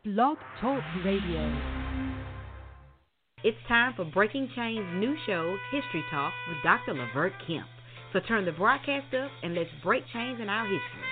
Blog Talk Radio. It's time for Breaking Chains new show, History Talk, with Dr. Lavert Kemp. So turn the broadcast up and let's break chains in our history.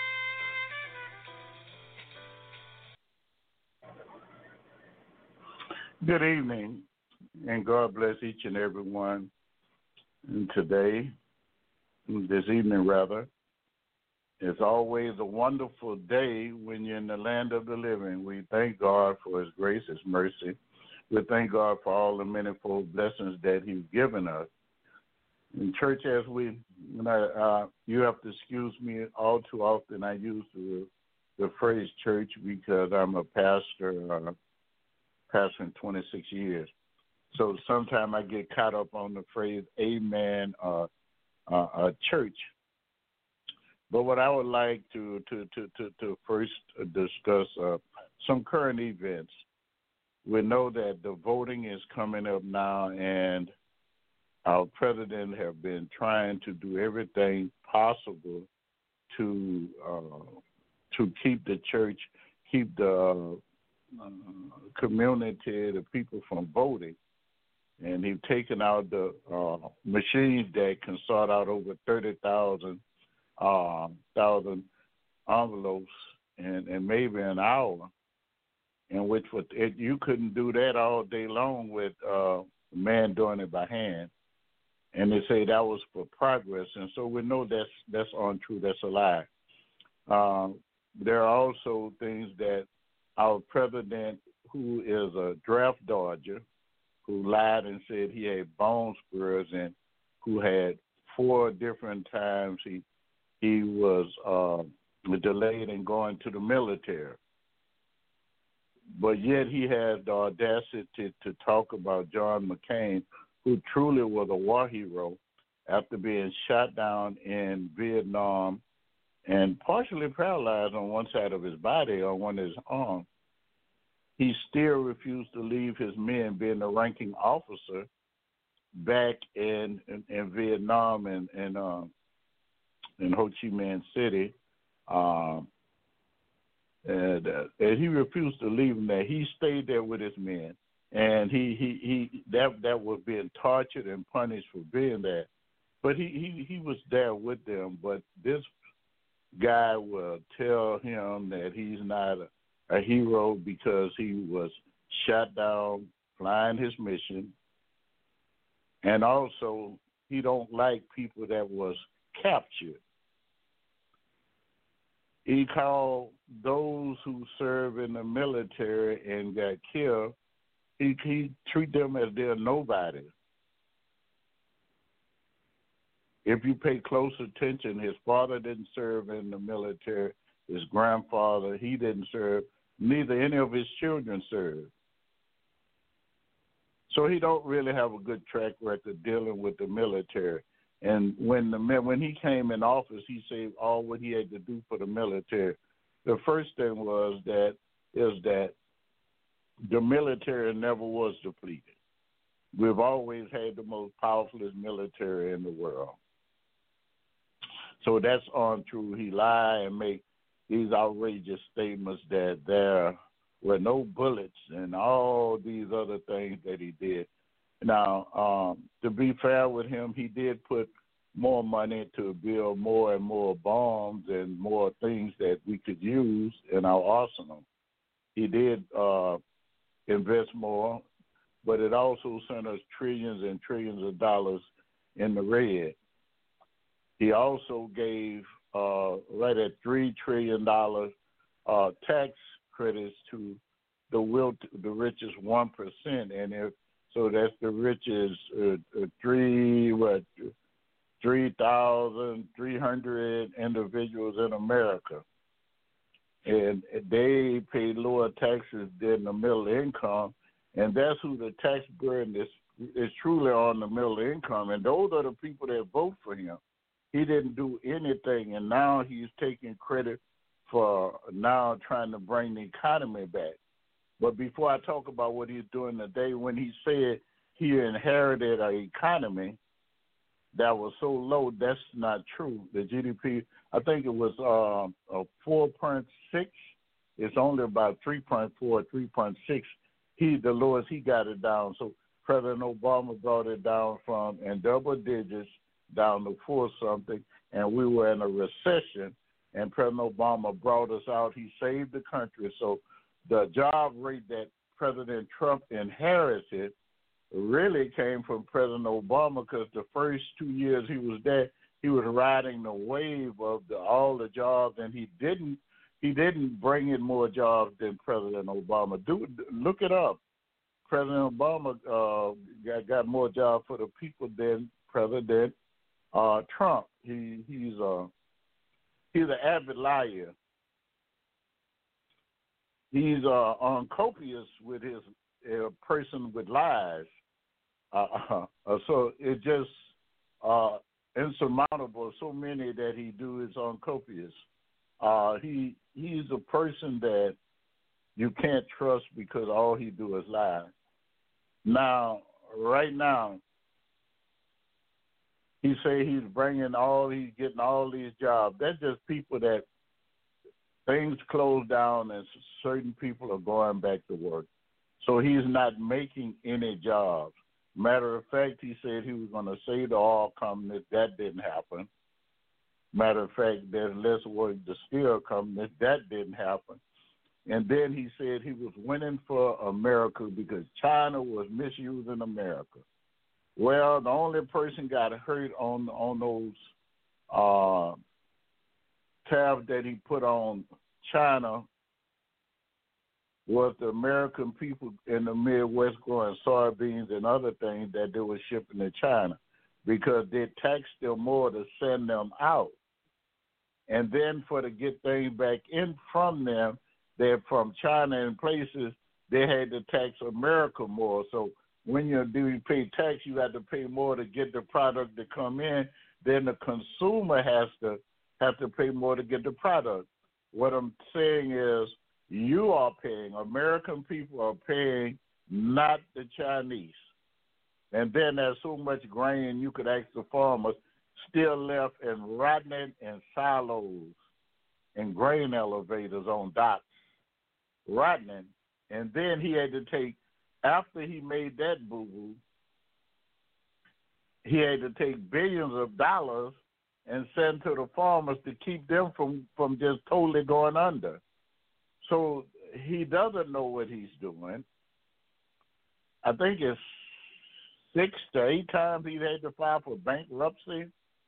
Good evening, and God bless each and every one. And this evening rather, it's always a wonderful day when you're in the land of the living. We thank God for His grace, His mercy. We thank God for all the manifold blessings that He's given us. In church, you have to excuse me all too often. I use the phrase church because I'm a pastor, pastoring 26 years. So sometimes I get caught up on the phrase amen or church. But what I would like to first discuss some current events. We know that the voting is coming up now, and our president have been trying to do everything possible to keep the church, keep the community, the people from voting. And he's taken out the machines that can sort out over 30,000 envelopes in maybe an hour, in which you couldn't do that all day long with a man doing it by hand. And they say that was for progress, and so we know that's untrue. That's a lie. There are also things that our president, who is a draft dodger, who lied and said he had bone spurs, and who had 4 different times he was delayed in going to the military. But yet he had the audacity to talk about John McCain, who truly was a war hero after being shot down in Vietnam and partially paralyzed on one side of his body, on one of his arms. He still refused to leave his men, being the ranking officer back in Vietnam and in Ho Chi Minh City. And he refused to leave them there. He stayed there with his men, and that was being tortured and punished for being there. But he was there with them. But this guy will tell him that he's not a hero because he was shot down flying his mission, and also he don't like people that was captured. He called those who serve in the military and got killed, he treat them as they're nobody. If you pay close attention, his father didn't serve in the military. His grandfather, he didn't serve. Neither any of his children served. So he don't really have a good track record dealing with the military. And when he came in office, he said all what he had to do for the military. The first thing was that the military never was depleted. We've always had the most powerful military in the world. So that's untrue. He lied and make these outrageous statements that there were no bullets and all these other things that he did. Now, to be fair with him, he did put more money to build more and more bombs and more things that we could use in our arsenal. He did invest more, but it also sent us trillions and trillions of dollars in the red. He also gave right at $3 trillion tax credits to the richest 1%, and so that's the richest 3,300 individuals in America, and they pay lower taxes than the middle income, and that's who the tax burden is truly on, the middle income, and those are the people that vote for him. He didn't do anything, and now he's taking credit for now trying to bring the economy back. But before I talk about what he's doing today, when he said he inherited an economy that was so low, that's not true. The GDP, I think it was 4.6 it's only about 3.4, 3.6. The lowest he got it down. So President Obama brought it down from in double digits down to 4 something, and we were in a recession. And President Obama brought us out. He saved the country. So the job rate that President Trump inherited really came from President Obama, because the first 2 years he was there, he was riding the wave of all the jobs, and he didn't bring in more jobs than President Obama. Look it up. President Obama got more jobs for the people than President Trump. He's an avid liar. He's uncopious with his person with lies. So it just insurmountable. So many that he do is uncopious. He's a person that you can't trust because all he do is lie. Now, right now, he say he's getting all these jobs. That's just people that things close down and certain people are going back to work. So he's not making any jobs. Matter of fact, he said he was going to save the oil companies. That didn't happen. Matter of fact, there's less work the steel companies. That didn't happen. And then he said he was winning for America because China was misusing America. Well, the only person got hurt on those tariffs that he put on China was the American people in the Midwest growing soybeans and other things that they were shipping to China, because they taxed them more to send them out. And then for to get things back in from them, they're from China and places, they had to tax America more. So when you pay tax, you have to pay more to get the product to come in. Then the consumer have to pay more to get the product. What I'm saying is, you are paying, American people are paying, not the Chinese. And then there's so much grain you could ask the farmers still left in rotting in silos and grain elevators on docks, rotting. And then he had to take, after he made that boo-boo, he had to take billions of dollars and send to the farmers to keep them from just totally going under. So he doesn't know what he's doing. I think it's 6 to 8 times he's had to file for bankruptcy.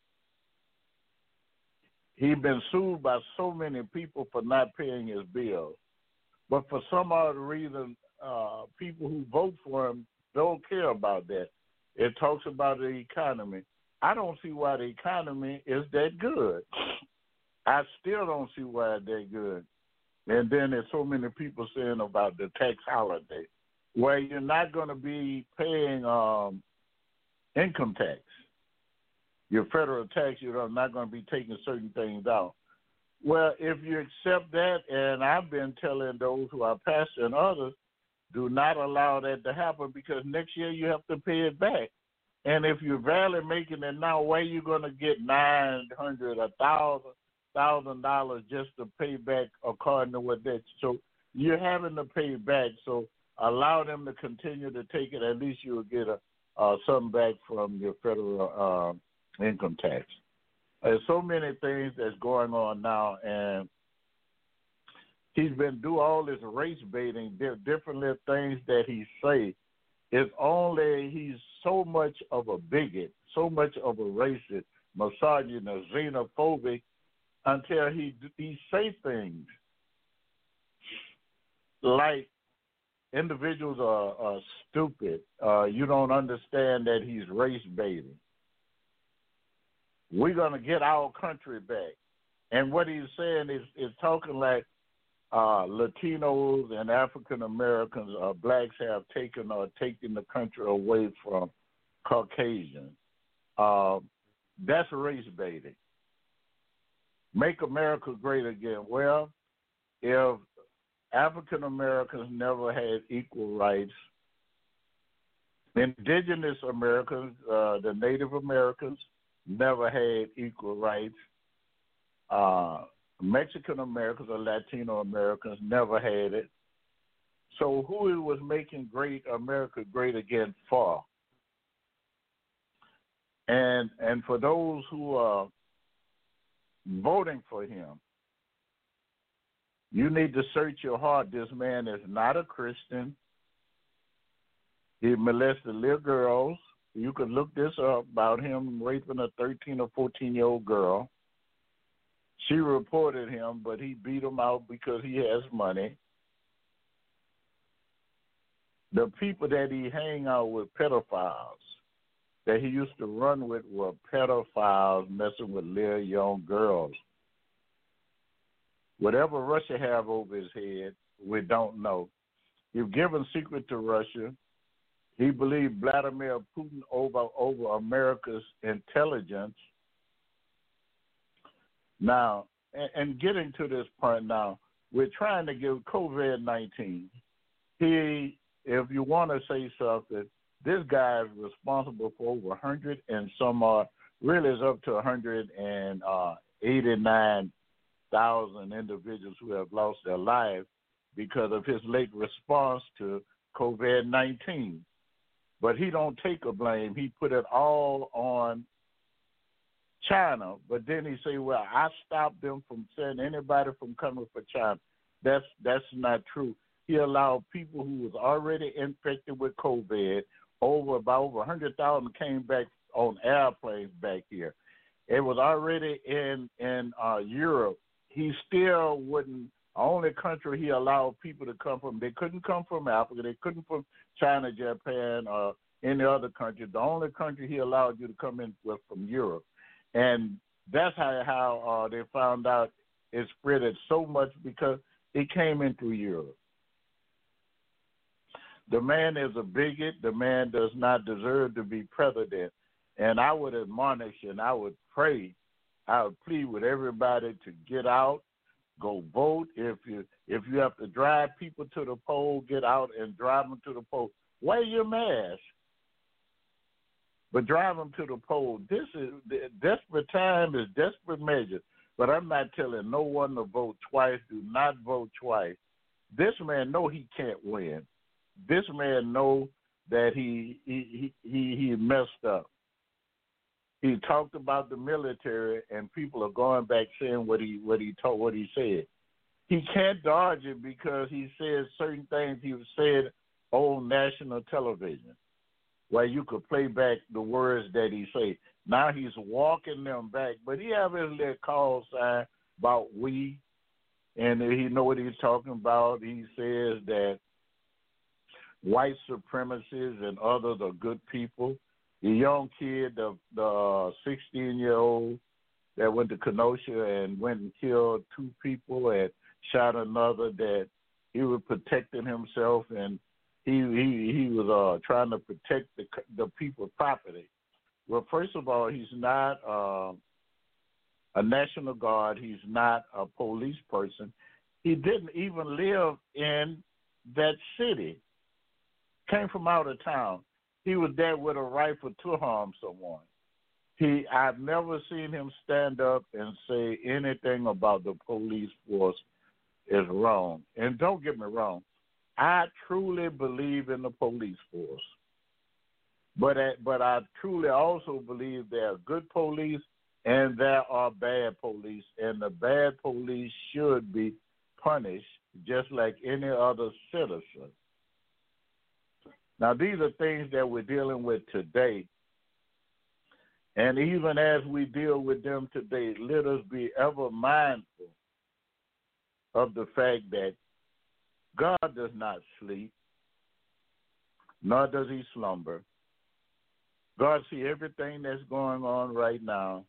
He's been sued by so many people for not paying his bills. But for some odd reason, people who vote for him don't care about that. It talks about the economy. I don't see why the economy is that good. I still don't see why it's that good. And then there's so many people saying about the tax holiday, where you're not going to be paying income tax. Your federal tax, you're not going to be taking certain things out. Well, if you accept that, and I've been telling those who are pastor and others, do not allow that to happen, because next year you have to pay it back. And if you're barely making it now, where are you going to get $900, $1,000 just to pay back according to what that? So you're having to pay back. So allow them to continue to take it. At least you'll get something back from your federal income tax. There's so many things that's going on now, and he's been doing all this race baiting, different little things that he say. It's only he's so much of a bigot, so much of a racist, misogynist, xenophobic, until he say things like individuals are stupid. You don't understand that he's race baiting. We're going to get our country back. And what he's saying is talking like Latinos and African Americans, blacks have taken the country away from Caucasians. That's race baiting. Make America great again. Well, if African Americans never had equal rights, indigenous Americans, the Native Americans, never had equal rights. Mexican Americans or Latino Americans never had it. So who he was making great America great again for? And for those who are voting for him, you need to search your heart. This man is not a Christian. He molested little girls. You could look this up about him raping a 13 or 14-year-old girl. She reported him, but he beat him out because he has money. The people that he hang out with, pedophiles, that he used to run with were pedophiles messing with little young girls. Whatever Russia have over his head, we don't know. He's given secret to Russia. He believed Vladimir Putin over America's intelligence. Now, and getting to this point now, we're trying to give COVID-19. If you want to say something, this guy is responsible for over 100 and some odd, really it's up to 189,000 individuals who have lost their lives because of his late response to COVID-19. But he don't take a blame. He put it all on China. But then he say, well, I stopped them from saying anybody from coming for China. That's not true. He allowed people who was already infected with COVID, about over 100,000 came back on airplanes back here. It was already in Europe. He still wouldn't. Only country he allowed people to come from. They couldn't come from Africa. They couldn't from China, Japan, or any other country. The only country he allowed you to come in was from Europe, and that's how they found out it spread it so much because it came in through Europe. The man is a bigot. The man does not deserve to be president. And I would admonish and I would pray, I would plead with everybody to get out, go vote. If you have to drive people to the poll, get out and drive them to the poll. Wear your mask, but drive them to the poll. This is desperate time is desperate measures. But I'm not telling no one to vote twice. Do not vote twice. This man know he can't win. This man know that he messed up. He talked about the military, and people are going back saying what he said. He can't dodge it because he said certain things he said on national television, where you could play back the words that he said. Now he's walking them back, but he have his little call sign about we, and he know what he's talking about. He says that white supremacists and others are good people. The young kid, the 16-year-old that went to Kenosha and went and killed 2 people and shot another, that he was protecting himself and he was trying to protect the people's property. Well, first of all, he's not a National Guard. He's not a police person. He didn't even live in that city. Came from out of town. He was there with a rifle to harm someone. I've never seen him stand up and say anything about the police force is wrong. And don't get me wrong, I truly believe in the police force. But I truly also believe there are good police and there are bad police, and the bad police should be punished just like any other citizen. Now, these are things that we're dealing with today. And even as we deal with them today, let us be ever mindful of the fact that God does not sleep, nor does he slumber. God sees everything that's going on right now.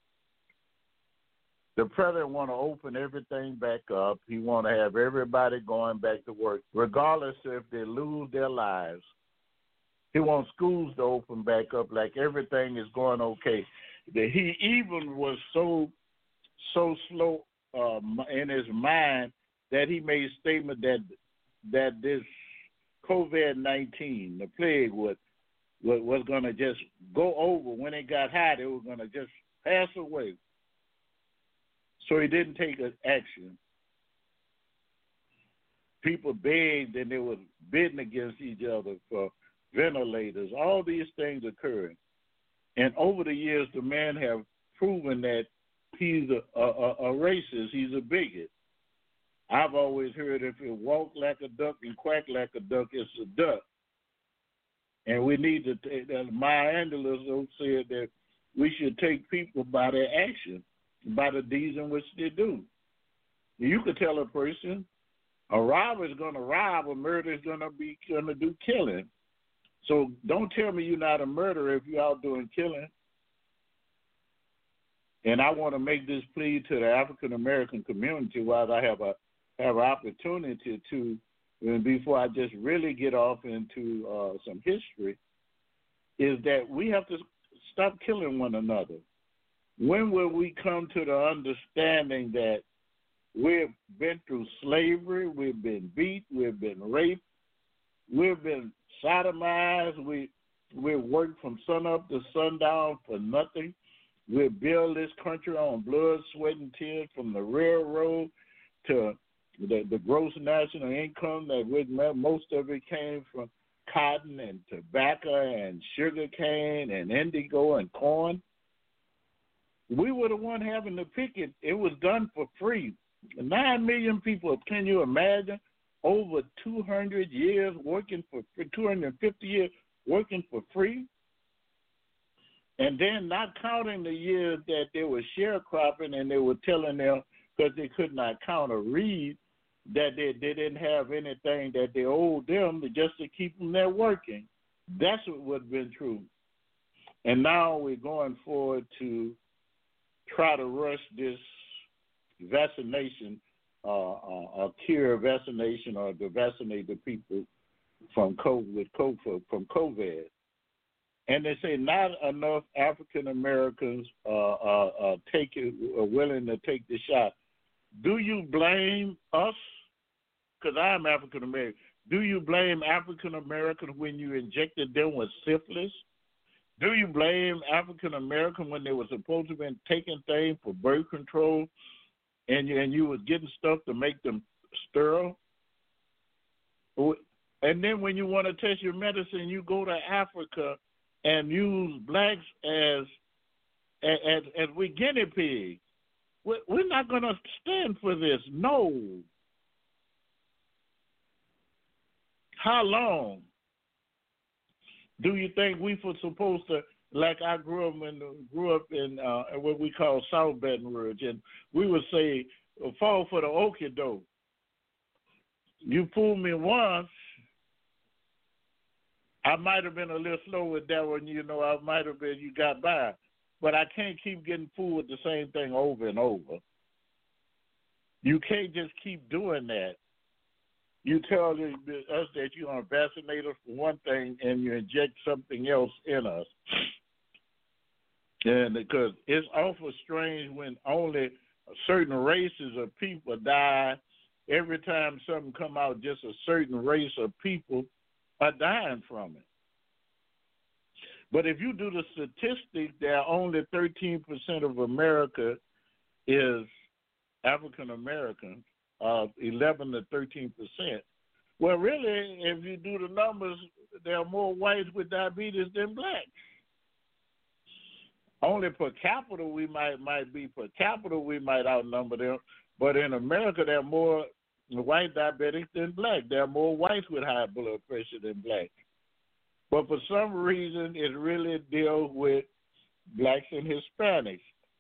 The president want to open everything back up. He want to have everybody going back to work, regardless if they lose their lives. He wants schools to open back up like everything is going okay. He even was so slow in his mind that he made a statement that this COVID-19, the plague, was going to just go over. When it got hot, it was going to just pass away. So he didn't take action. People begged and they were bidding against each other for ventilators. All these things occurred. And over the years, the man have proven that he's a racist. He's a bigot. I've always heard if it walk like a duck and quack like a duck, it's a duck. And we need to take that. Maya Angelou said that we should take people by their action, by the deeds in which they do. You could tell a person, a robber is going to rob, a murderer is going to do killing. So don't tell me you're not a murderer if you're out doing killing. And I want to make this plea to the African American community while I have an opportunity to, and before I just really get off into some history, is that we have to stop killing one another. When will we come to the understanding that we've been through slavery, we've been beat, we've been raped, we've been sodomized, we worked from sun up to sundown for nothing. We build this country on blood, sweat, and tears, from the railroad to the gross national income that most of it came from cotton and tobacco and sugar cane and indigo and corn. We were the one having to pick it. It was done for free. 9 million people, can you imagine? Over 200 years working for 250 years working for free. And then not counting the years that they were sharecropping and they were telling them, because they could not count or read, that they didn't have anything that they owed them just to keep them there working. That's what would have been true. And now we're going forward to try to rush this vaccination, cure vaccination, or to vaccinate the people from COVID. And they say not enough African Americans are willing to take the shot. Do you blame us? Because I'm African American. Do you blame African Americans when you injected them with syphilis? Do you blame African Americans when they were supposed to have been taking things for birth control, and you was getting stuff to make them sterile? And then when you want to test your medicine, you go to Africa and use blacks as we guinea pigs. We're not going to stand for this. No. How long do you think we were supposed to? Like I grew up in what we call South Baton Rouge, and we would say, "Fall for the okie doke." You fooled me once. I might have been a little slow with that one, I might have been, you got by. But I can't keep getting fooled with the same thing over and over. You can't just keep doing that. You tell us that you're going to vaccinate us for one thing and you inject something else in us. And because it's awful strange when only certain races of people die. Every time something come out, just a certain race of people are dying from it. But if you do the statistics, there are only 13% of America is African American, 11 to 13%. Well, really, if you do the numbers, there are more whites with diabetes than blacks. Only per capita we might outnumber them, but in America there are more white diabetics than black. There are more whites with high blood pressure than blacks. But for some reason, it really deals with blacks and Hispanics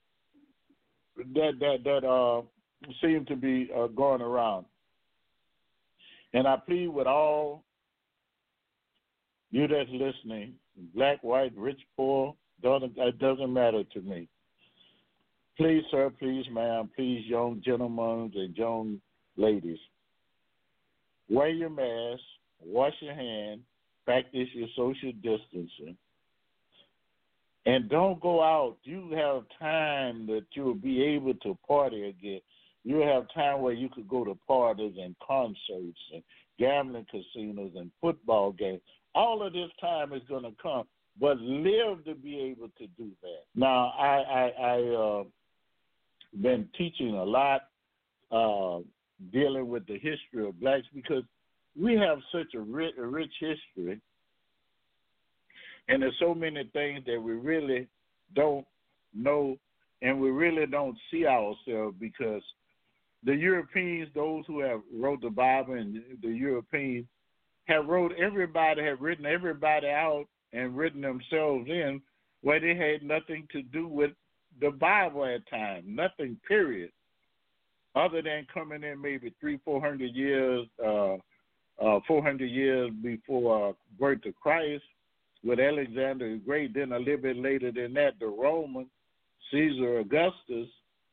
that seem to be going around. And I plead with all you that's listening, black, white, rich, poor, it doesn't matter to me. Please, sir, please, ma'am, please, young gentlemen and young ladies, wear your mask, wash your hands, practice your social distancing, and don't go out. You have time that you'll be able to party again. You'll have time where you could go to parties and concerts and gambling casinos and football games. All of this time is going to come, but live to be able to do that. Now, been teaching a lot, dealing with the history of blacks, because we have such a rich history, and there's so many things that we really don't know, and we really don't see ourselves, because the Europeans, those who have wrote the Bible, and the Europeans have written everybody out and written themselves in, where they had nothing to do with the Bible at times, nothing, period, other than coming in maybe 300-400 years, 400 years before birth of Christ with Alexander the Great. Then a little bit later than that, the Romans, Caesar Augustus.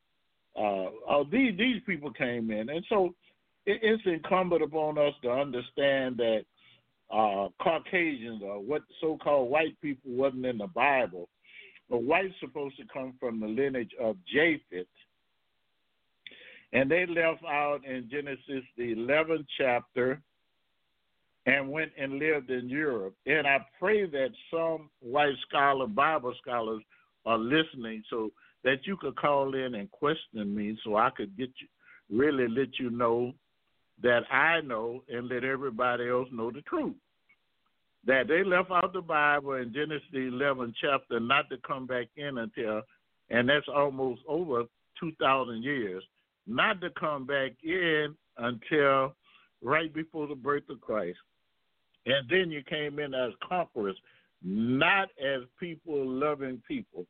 These people came in, and so it's incumbent upon us to understand that Caucasians, or what so-called white people, wasn't in the Bible. But white's supposed to come from the lineage of Japheth, and they left out in Genesis the 11th chapter and went and lived in Europe. And I pray that some white Bible scholars are listening, so that you could call in and question me, so I could really let you know that I know, and let everybody else know the truth. That they left out the Bible in Genesis the 11th chapter, not to come back in until, and that's almost over 2,000 years, not to come back in until right before the birth of Christ. And then you came in as conquerors, not as people loving people.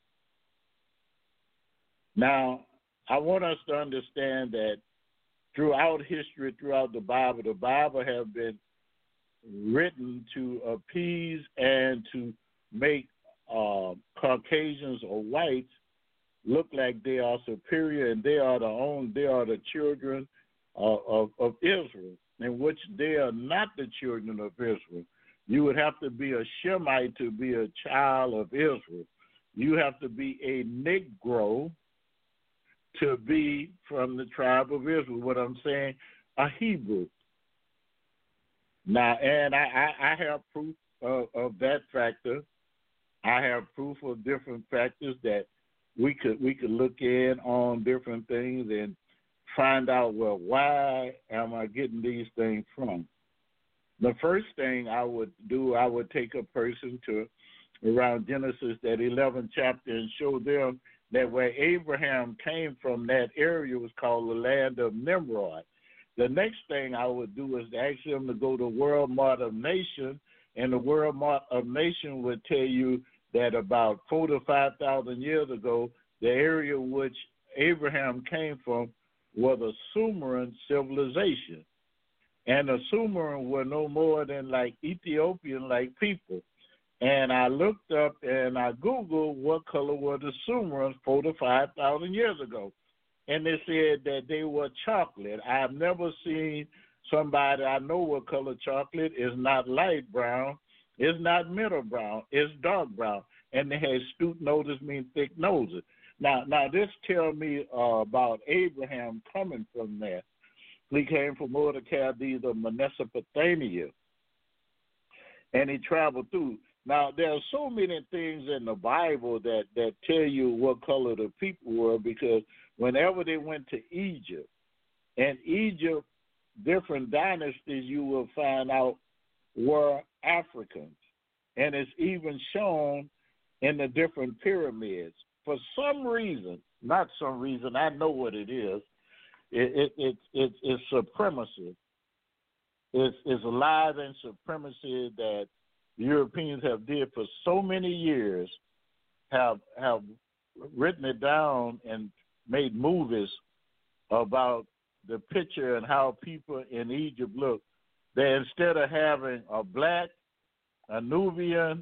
Now, I want us to understand that throughout history, throughout the Bible has been written to appease and to make Caucasians or whites look like they are superior, and they are the children of Israel, in which they are not the children of Israel. You would have to be a Shemite to be a child of Israel. You have to be a Negro to be from the tribe of Israel. What I'm saying, a Hebrew. Now, and I have proof of that factor. I have proof of different factors that we could look in on different things and find out, well, why am I getting these things from? The first thing I would do, I would take a person to around Genesis, that 11th chapter, and show them that where Abraham came from, that area was called the land of Nimrod. The next thing I would do is to ask them to go to World Mart of Nations, and the World Mart of Nations would tell you that about 4,000 to 5,000 years ago, the area which Abraham came from was a Sumerian civilization. And the Sumerians were no more than like Ethiopian-like people. And I looked up and I Googled what color were the Sumerians 4,000 to 5,000 years ago. And they said that they were chocolate. I've never seen somebody, I know what color chocolate is, not light brown, it's not middle brown, it's dark brown. And they had stoop noses, mean thick noses. Now this tells me about Abraham coming from there. He came from Ur the Chaldees of Mesopotamia, and he traveled through. Now, there are so many things in the Bible that tell you what color the people were, because whenever they went to Egypt, and Egypt, different dynasties you will find out were Africans. And it's even shown in the different pyramids. For some reason, not some reason, I know what it is, it's supremacy. It's lies and supremacy that Europeans have did for so many years, have written it down and made movies about the picture and how people in Egypt look. That instead of having a black, a Nubian,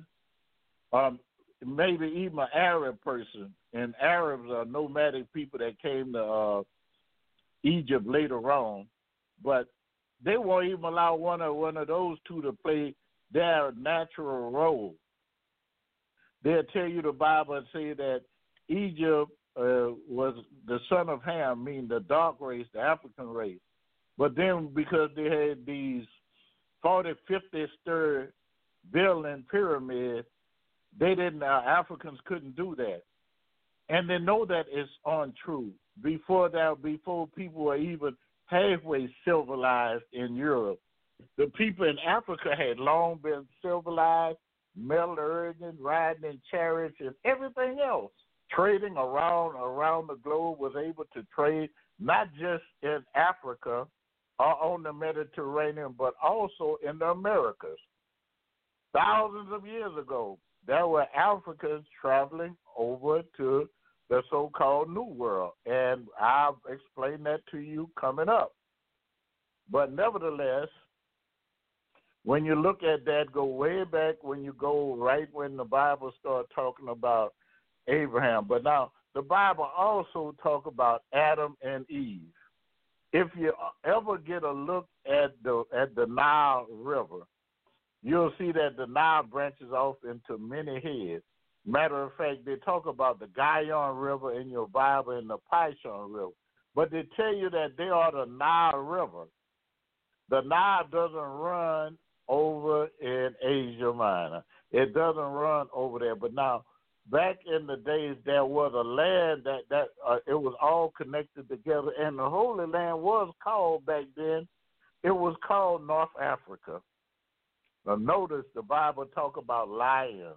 maybe even an Arab person, and Arabs are nomadic people that came to Egypt later on, but they won't even allow one of those two to play their natural role. They'll tell you the Bible and say that Egypt was the son of Ham, meaning the dark race, the African race. But then because they had these 40, 50-story building pyramids, they didn't. Africans couldn't do that, and they know that it's untrue. before people were even halfway civilized in Europe. The people in Africa had long been civilized, metallurgians, riding in chariots, and everything else. Trading around the globe, was able to trade not just in Africa or on the Mediterranean, but also in the Americas. Thousands of years ago, there were Africans traveling over to the so-called New World, and I'll explain that to you coming up. But nevertheless, when you look at that, go way back when you go right when the Bible started talking about Abraham. But now the Bible also talk about Adam and Eve. If you ever get a look at the Nile River, you'll see that the Nile branches off into many heads. Matter of fact, they talk about the Gihon River in your Bible and the Pishon River. But they tell you that they are the Nile River. The Nile doesn't run over in Asia Minor. It doesn't run over there. But now, back in the days, there was a land that it was all connected together, and the Holy Land was called back then, it was called North Africa. Now, notice the Bible talk about lions.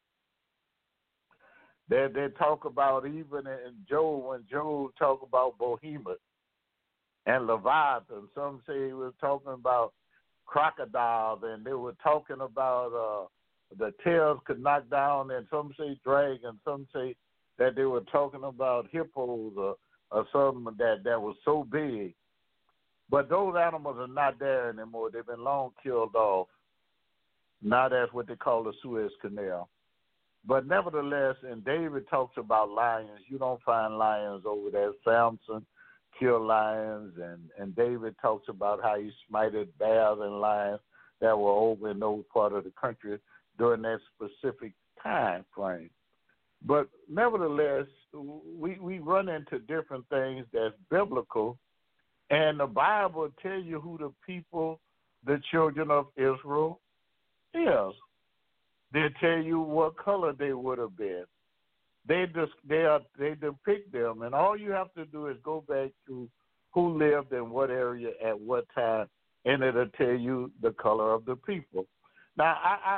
They talk about even in Job, when Job talk about Behemoth and Leviathan. Some say he was talking about crocodiles, and they were talking about the tails could knock down, and some say dragons, some say that they were talking about hippos or something that was so big. But those animals are not there anymore. They've been long killed off. Now that's what they call the Suez Canal. But nevertheless, and David talks about lions. You don't find lions over there. Samson killed lions, and David talks about how he smited bears and lions that were over in those part of the country during that specific time frame. But nevertheless, we run into different things that's biblical, and the Bible tells you who the people, the children of Israel, is. They tell you what color they would have been. They depict them, and all you have to do is go back to who lived in what area at what time, and it'll tell you the color of the people. Now,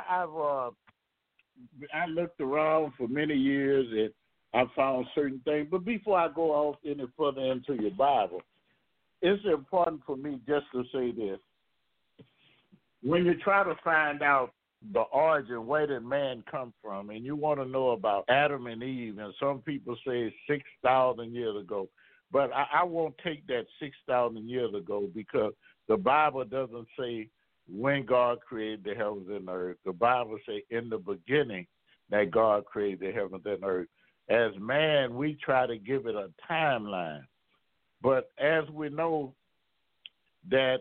I looked around for many years, and I found certain things. But before I go off any further into your Bible, it's important for me just to say this. When you try to find out the origin, where did man come from, and you want to know about Adam and Eve, and some people say 6,000 years ago, but I won't take that 6,000 years ago, because the Bible doesn't say when God created the heavens and the earth. The Bible says in the beginning that God created the heavens and the earth. As man, we try to give it a timeline, but as we know that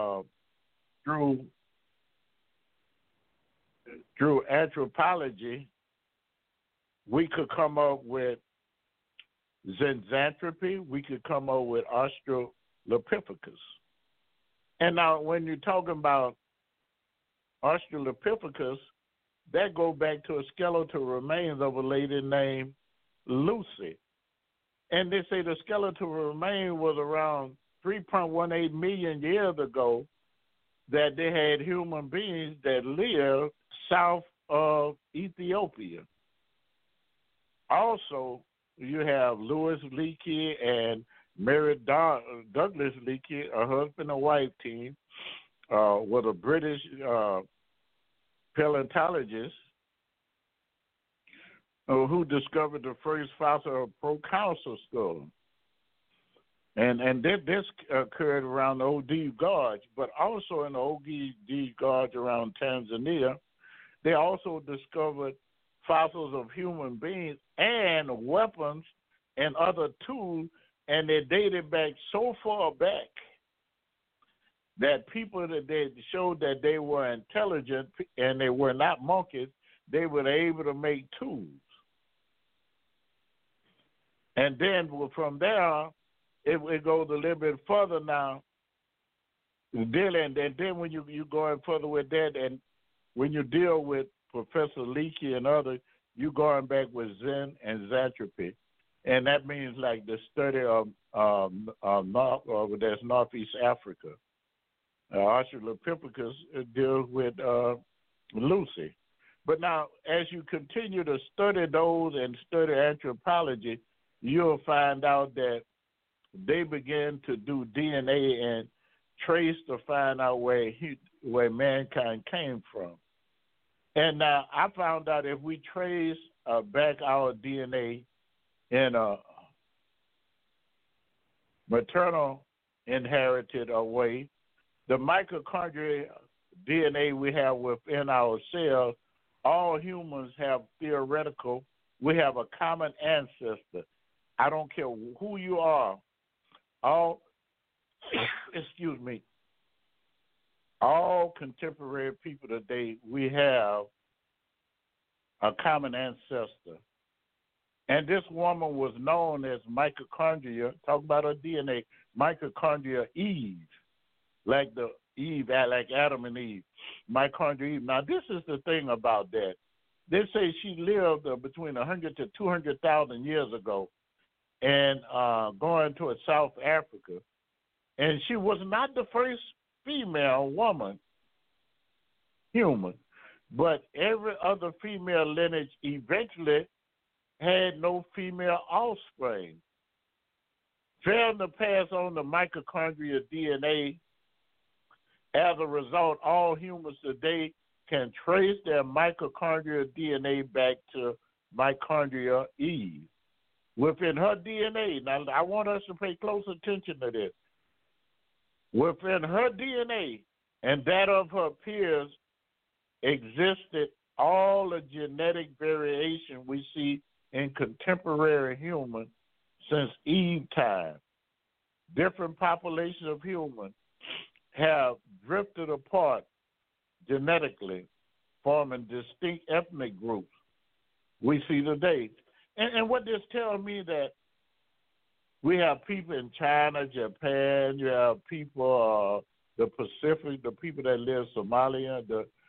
through anthropology, we could come up with Zinjanthropy, we could come up with Australopithecus. And now when you're talking about Australopithecus, that go back to a skeletal remains of a lady named Lucy. And they say the skeletal remain was around 3.18 million years ago, that they had human beings that lived south of Ethiopia. Also, you have Louis Leakey and Mary Douglas Leakey, a husband and wife team, with a British paleontologist who discovered the first fossil of proconsul skull. And this occurred around the OD Gorge, but also in the OD Gorge around Tanzania, they also discovered fossils of human beings and weapons and other tools, and they dated back so far back that people that they showed that they were intelligent and they were not monkeys, they were able to make tools. And then from there, it goes a little bit further now. And then when you going further with that, and when you deal with Professor Leakey and others, you going back with Zen and Xanthropy. and that means like the study of that's Northeast Africa. Australopithecus deals with Lucy. But now, as you continue to study those and study anthropology, you'll find out that they began to do DNA and trace to find out where mankind came from. And now I found out if we trace back our DNA in a maternal inherited way, the mitochondrial DNA we have within our cells, all humans have we have a common ancestor. I don't care who you are. All contemporary people today, we have a common ancestor. And this woman was known as mitochondria, talk about her DNA, mitochondria Eve, like Adam and Eve, mitochondria Eve. Now, this is the thing about that. They say she lived between 100 to 200,000 years ago and going to South Africa. And she was not the first female woman, human, but every other female lineage eventually had no female offspring. Failing to pass on the mitochondrial DNA, as a result, all humans today can trace their mitochondrial DNA back to mitochondria Eve. Within her DNA, now I want us to pay close attention to this. Within her DNA and that of her peers existed all the genetic variation we see in contemporary humans since Eve time. Different populations of humans have drifted apart genetically, forming distinct ethnic groups we see today. And what this tells me that we have people in China, Japan, you have people, the Pacific, the people that live Somalia,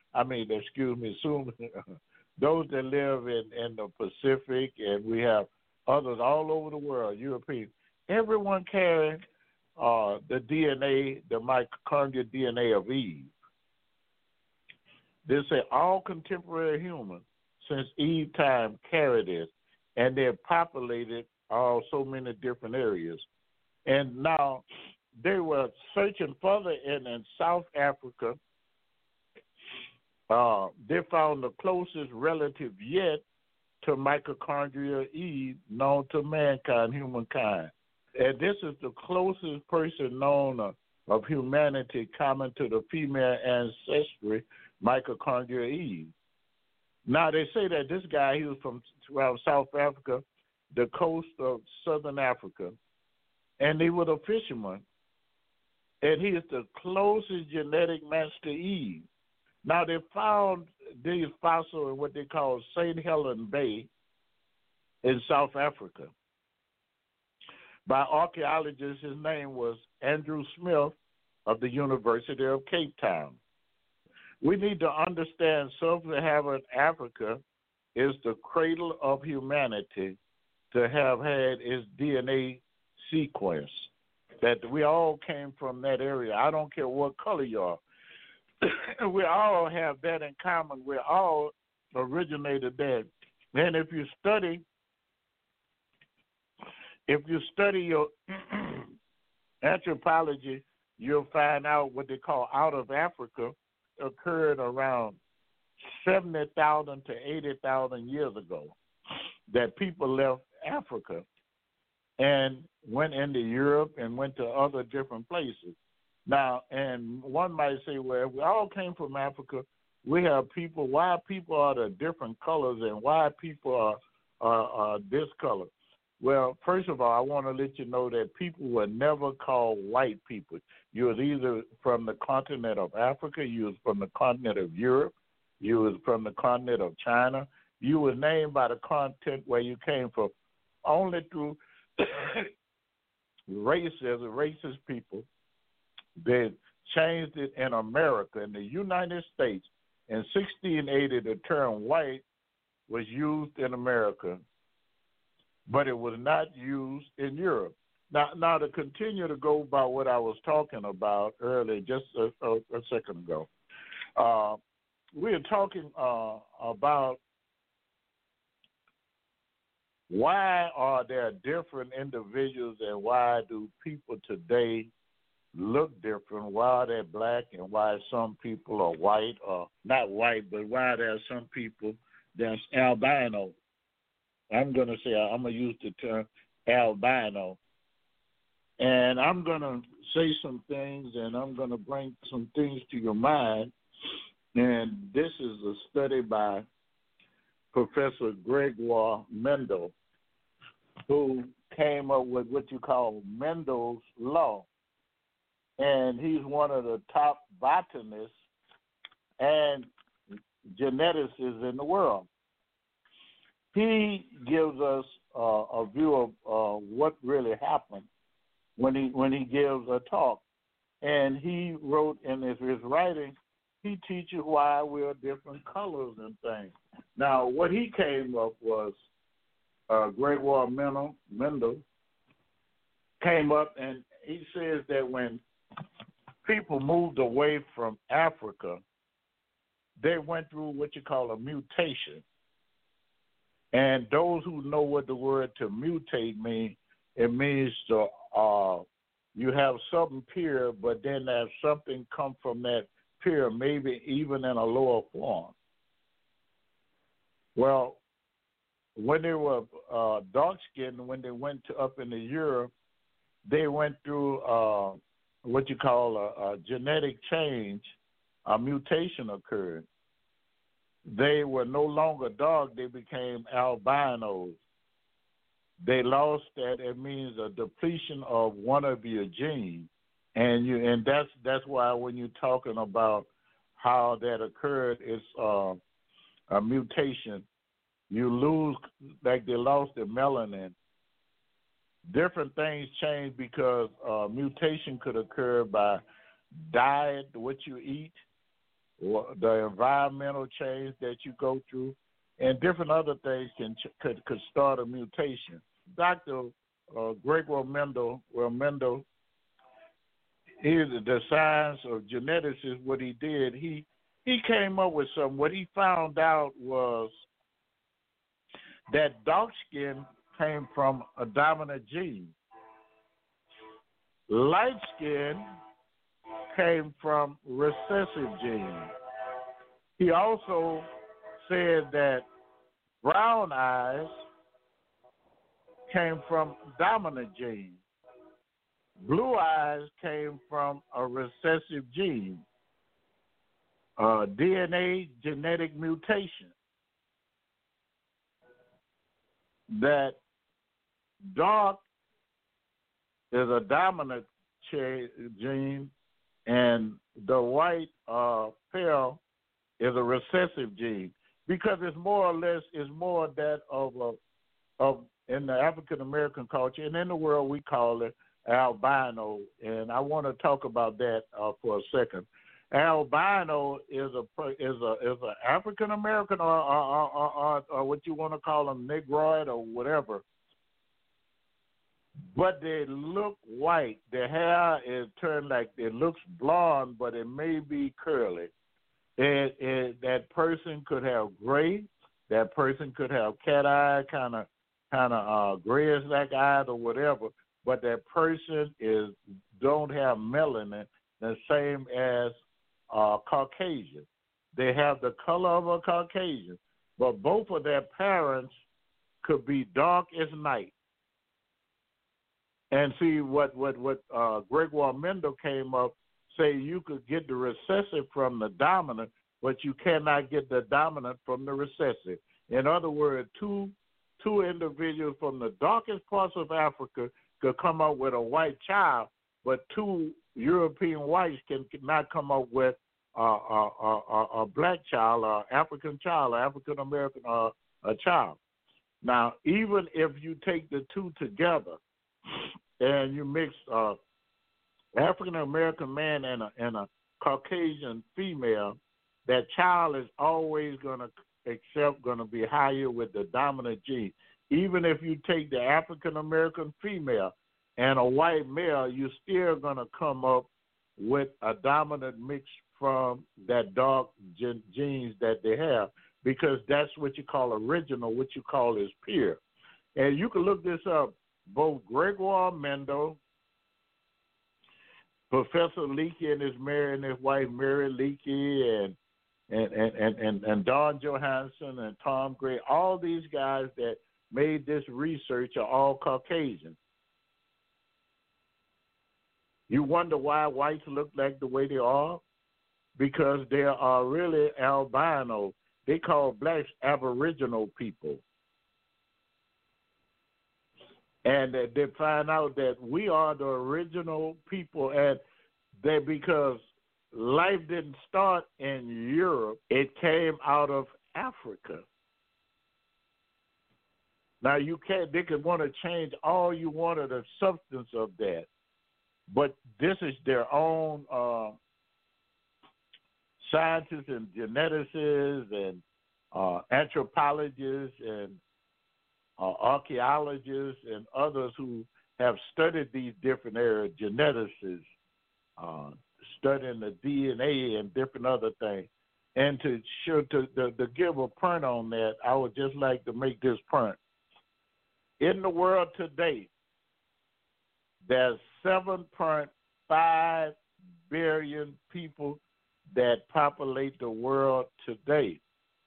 those that live in the Pacific, and we have others all over the world, Europeans. Everyone carrying the DNA, the mitochondrial DNA of Eve. They say all contemporary humans since Eve time carry this, and they're populated so many different areas. And now they were searching further in South Africa. They found the closest relative yet to mitochondria Eve known to mankind, humankind. And this is the closest person known of humanity common to the female ancestry, mitochondria Eve. Now, they say that this guy, he was from around South Africa, the coast of southern Africa, and he was a fisherman, and he is the closest genetic match to Eve. Now, they found these fossils in what they call St. Helens Bay in South Africa. By archaeologists, his name was Andrew Smith of the University of Cape Town. We need to understand sub-Saharan Africa is the cradle of humanity to have had its DNA sequence, that we all came from that area. I don't care what color you are. We all have that in common. We all originated there. And if you study your anthropology, you'll find out what they call out of Africa occurred around 70,000 to 80,000 years ago, that people left Africa and went into Europe and went to other different places. Now, and one might say, well, we all came from Africa. We have people, why people are the different colors and why people are this color. Well, first of all, I want to let you know that people were never called white people. You was either from the continent of Africa, you was from the continent of Europe, you was from the continent of China. You were named by the continent where you came from. Only through race, as a racist people, they changed it in America. In the United States, in 1680, the term white was used in America. but it was not used in Europe. Now to continue to go by what I was talking about earlier, just a second ago, we are talking about why are there different individuals and why do people today look different? Why are they black and why some people are white or not white, but why there are some people that's albino? I'm going to use the term albino. And I'm going to say some things and I'm going to bring some things to your mind. And this is a study by Professor Gregoire Mendel, who came up with what you call Mendel's Law. And he's one of the top botanists and geneticists in the world. He gives us a view of what really happened when he gives a talk. And he wrote in his writing, he teaches why we are different colors and things. Now, what he came up was Gregoire Mendel came up and he says that when people moved away from Africa, they went through what you call a mutation. And those who know what the word to mutate means, it means to you have something pure, but then there's something come from that pure, maybe even in a lower form. Well, when they were dark-skinned, when they went up into Europe, they went through what you call a genetic change, a mutation occurred. They were no longer dark, they became albinos. They lost that. It means a depletion of one of your genes. And that's why when you're talking about how that occurred, it's a mutation. You lose, like they lost their melanin. Different things change because mutation could occur by diet, what you eat, or the environmental change that you go through, and different other things could start a mutation. Dr. Gregoire Mendel, he's the science of genetics is what he did. He came up with something. What he found out was that dark skin came from a dominant gene. Light skin came from recessive gene. He also said that brown eyes came from dominant gene. Blue eyes came from a recessive gene. DNA genetic mutation. That dark is a dominant gene, and the white pale is a recessive gene, because it's more or less that of in the African American culture, and in the world we call it albino, and I want to talk about that for a second. Albino is a African American or what you want to call them, Negroid or whatever, but they look white. Their hair is turned like it looks blonde, but it may be curly. That person could have gray. That person could have cat eye, kind of grayish like eyes or whatever. But that person don't have melanin, the same as Caucasian. They have the color of a Caucasian, but both of their parents could be dark as night. And see what Gregoire Mendel came up, say you could get the recessive from the dominant, but you cannot get the dominant from the recessive. In other words, two individuals from the darkest parts of Africa could come up with a white child, but two European whites cannot come up with a black child, or African child, or African American, a child. Now, even if you take the two together and you mix African American man and a Caucasian female, that child is always going to be higher with the dominant gene. Even if you take the African American female and a white male, you're still going to come up with a dominant mix from that dark genes that they have, because that's what you call original, what you call is pure. And you can look this up. Both Gregoire Mendel, Professor Leakey and his wife Mary Leakey, and Don Johansson and Tom Gray, all these guys that made this research are all Caucasian. You wonder why whites look like the way they are? Because they are really albino. They call blacks aboriginal people. And they find out that we are the original people, and that because life didn't start in Europe, it came out of Africa. Now they could want to change all you want of the substance of that, but this is their own scientists and geneticists and anthropologists and archaeologists and others who have studied these different areas, geneticists, studying the DNA and different other things. And to give a print on that, I would just like to make this print. In the world today, there's 7.5 billion people that populate the world today.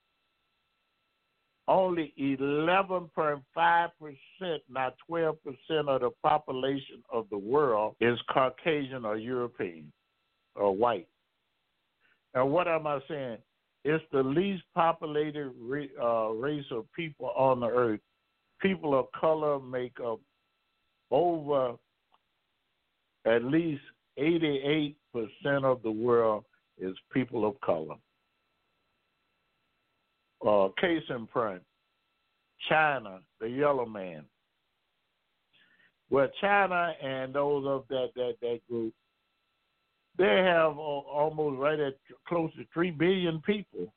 Only 11.5%, not 12% of the population of the world is Caucasian or European or white. And what am I saying? It's the least populated race of people on the earth. People of color make up over at least 88% of the world is people of color. Case in point, China, the yellow man. Well, China and those of that group, they have almost right at close to 3 billion people.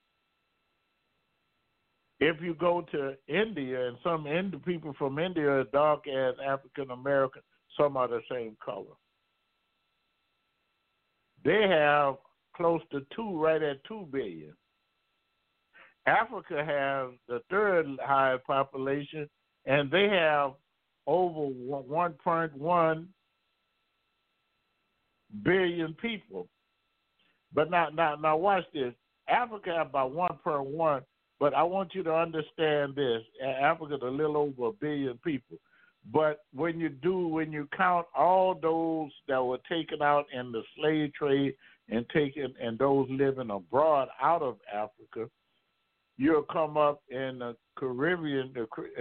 If you go to India, and some people from India are dark as African American, some are the same color. They have close to right at 2 billion. Africa has the third highest population, and they have over 1.1 billion people. But now watch this. Africa has about 1.1, but I want you to understand this. Africa is a little over 1 billion people. But when you count all those that were taken out in the slave trade and those living abroad out of Africa, you'll come up in the Caribbean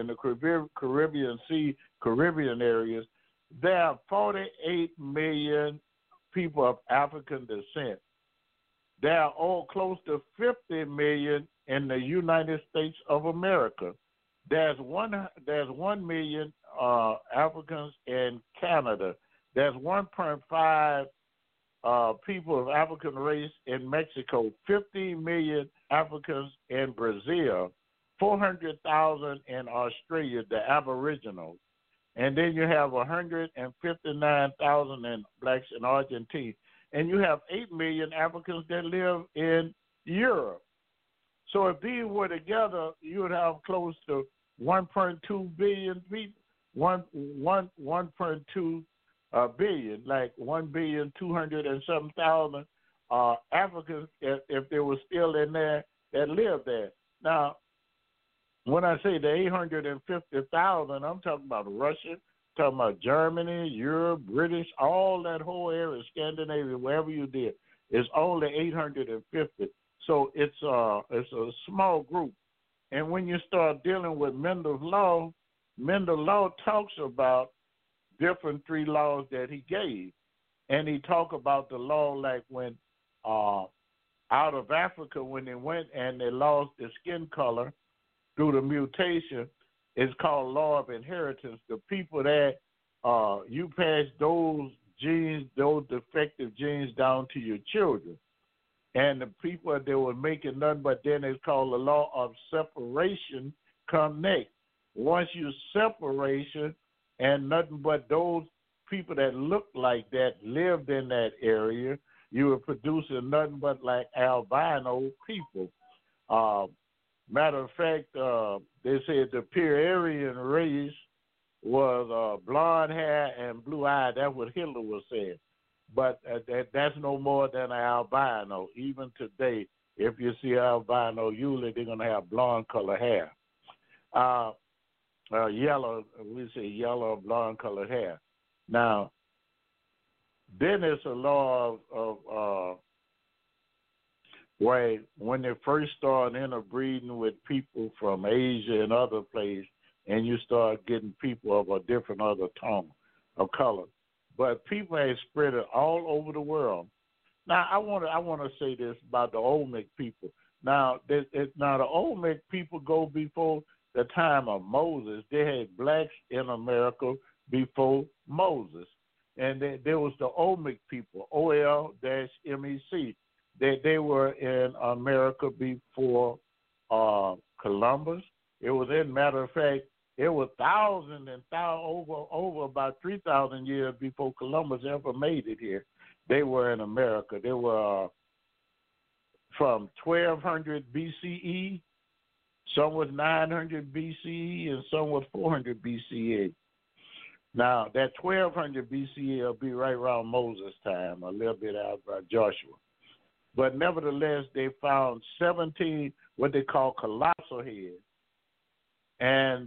Sea, Caribbean areas. There are 48 million people of African descent. There are all close to 50 million in the United States of America. There's 1 million Africans in Canada. There's 1.5 people of African race in Mexico, 50 million Africans in Brazil, 400,000 in Australia, the Aboriginals. And then you have 159,000 in blacks in Argentina. And you have 8 million Africans that live in Europe. So if these were together, you would have close to 1.2 billion people, 1.2 billion, like 1,200,000 Africans, if they were still in there, that lived there. Now, when I say the 850,000, I'm talking about Russia, talking about Germany, Europe, British, all that whole area, Scandinavia, wherever you did, is only 850. So it's a small group. And when you start dealing with Mendel's law talks about different 3 laws that he gave. And he talked about the law like when out of Africa, when they went and they lost their skin color through the mutation, it's called law of inheritance. The people that you pass those genes, those defective genes down to your children. And the people that were making nothing but then it's called the law of separation come next. once you separation and nothing but those people that looked like that lived in that area, you were producing nothing but like albino people. Matter of fact, they said the pure Aryan race was blonde hair and blue eyes. That's what Hitler was saying. But that's no more than an albino. Even today, if you see albino, usually they're going to have blonde colored hair. Yellow, we say yellow or blonde colored hair. Now, then there's a law of where when they first start interbreeding with people from Asia and other places, and you start getting people of a different other tone of color. But people have spread it all over the world. Now, I want to say this about the Olmec people. Now, the Olmec people go before the time of Moses. They had blacks in America before Moses. And there was the Olmec people, O-L-M-E-C. They were in America before Columbus. It was, in matter of fact, it was thousands and thousands, over about 3,000 years before Columbus ever made it here. They were in America. They were from 1200 BCE, some was 900 BCE, and some was 400 BCE. Now, that 1200 BCE will be right around Moses' time, a little bit out by Joshua. But nevertheless, they found 17 what they call colossal heads. And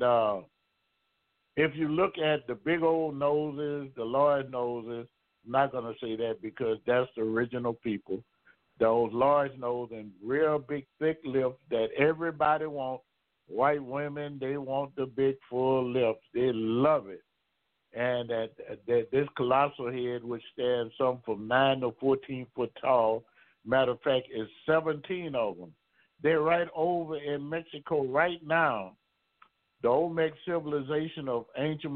if you look at the big old noses, the large noses, I'm not going to say that because that's the original people. Those large noses and real big, thick lips that everybody wants. White women, they want the big, full lips. They love it. And that this colossal head, which stands some from 9 to 14 foot tall, matter of fact, is 17 of them. They're right over in Mexico right now. The Olmec civilization of ancient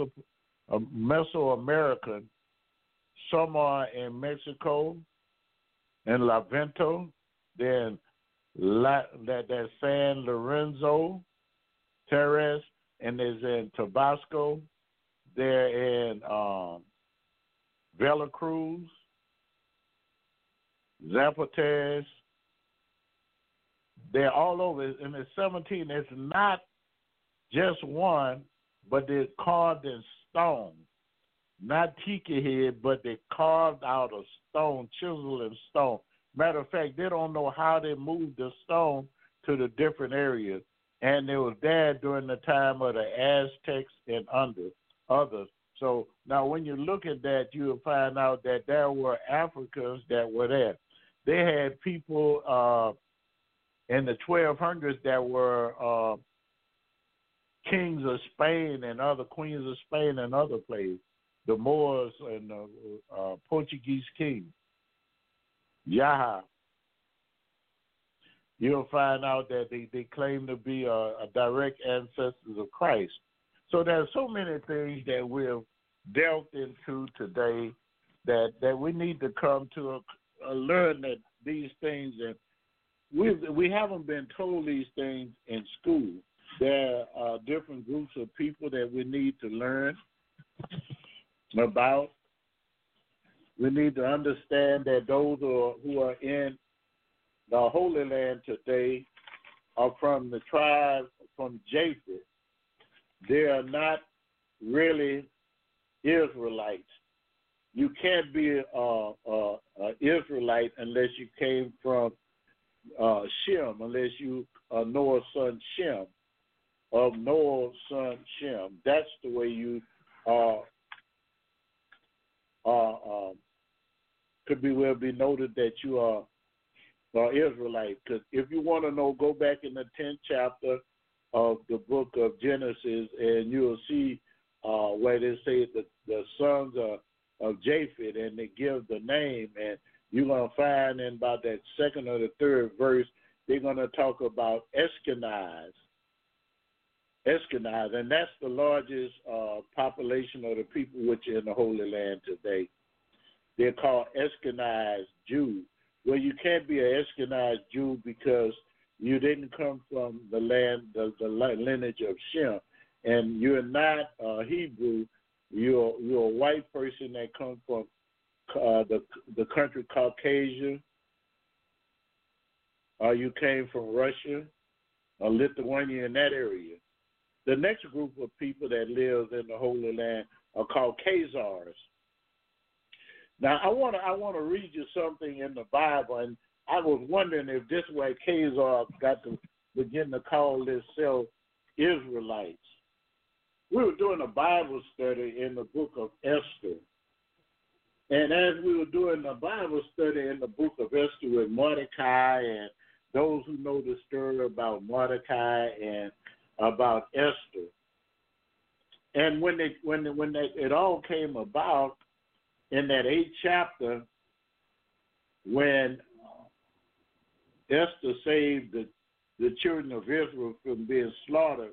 Mesoamerica, some are in Mexico, in Lavento, then that's San Lorenzo, Terres, and there's in Tabasco. They're in Veracruz, Zapotes. They're all over. And there's 17. It's not just one, but they're carved in stone. Not tiki head, but they carved out of stone, chiseled in stone. Matter of fact, they don't know how they moved the stone to the different areas. And they were there during the time of the Aztecs and others. So now when you look at that, you'll find out that there were Africans that were there. They had people in the 1200s that were kings of Spain and other queens of Spain and other places. The Moors and the Portuguese king, Yaha. You'll find out that they claim to be a direct ancestors of Christ. So there's so many things that we've dealt into today that we need to come to learn that these things, and we haven't been told these things in school. There are different groups of people that we need to learn about. We need to understand that those who are in the Holy Land today are from the tribe from Japheth. They are not really Israelites. You can't be an Israelite unless you came from Shem, unless you are Noah's son Shem, of Noah's son Shem. That's the way you could be noted that you are Israelite. Because if you want to know, go back in the 10th chapter of the book of Genesis, and you'll see where they say the sons of Japheth, and they give the name, and you're going to find in about that second or the third verse, they're going to talk about Ashkenaz, and that's the largest population of the people which are in the Holy Land today. They're called Ashkenaz Jews. Well, you can't be an Ashkenaz Jew because you didn't come from the land, the lineage of Shem. and you're not Hebrew, you're a white person that comes from the country Caucasia, or you came from Russia or Lithuania in that area. The next group of people that lives in the Holy Land are called Khazars. Now, I want to read you something in the Bible, and I was wondering if this way Khazars got to begin to call themselves Israelites. We were doing a Bible study in the book of Esther. And as we were doing the Bible study in the book of Esther with Mordecai and those who know the story about Mordecai and about Esther, and when it all came about in that 8th chapter, when Esther saved the children of Israel from being slaughtered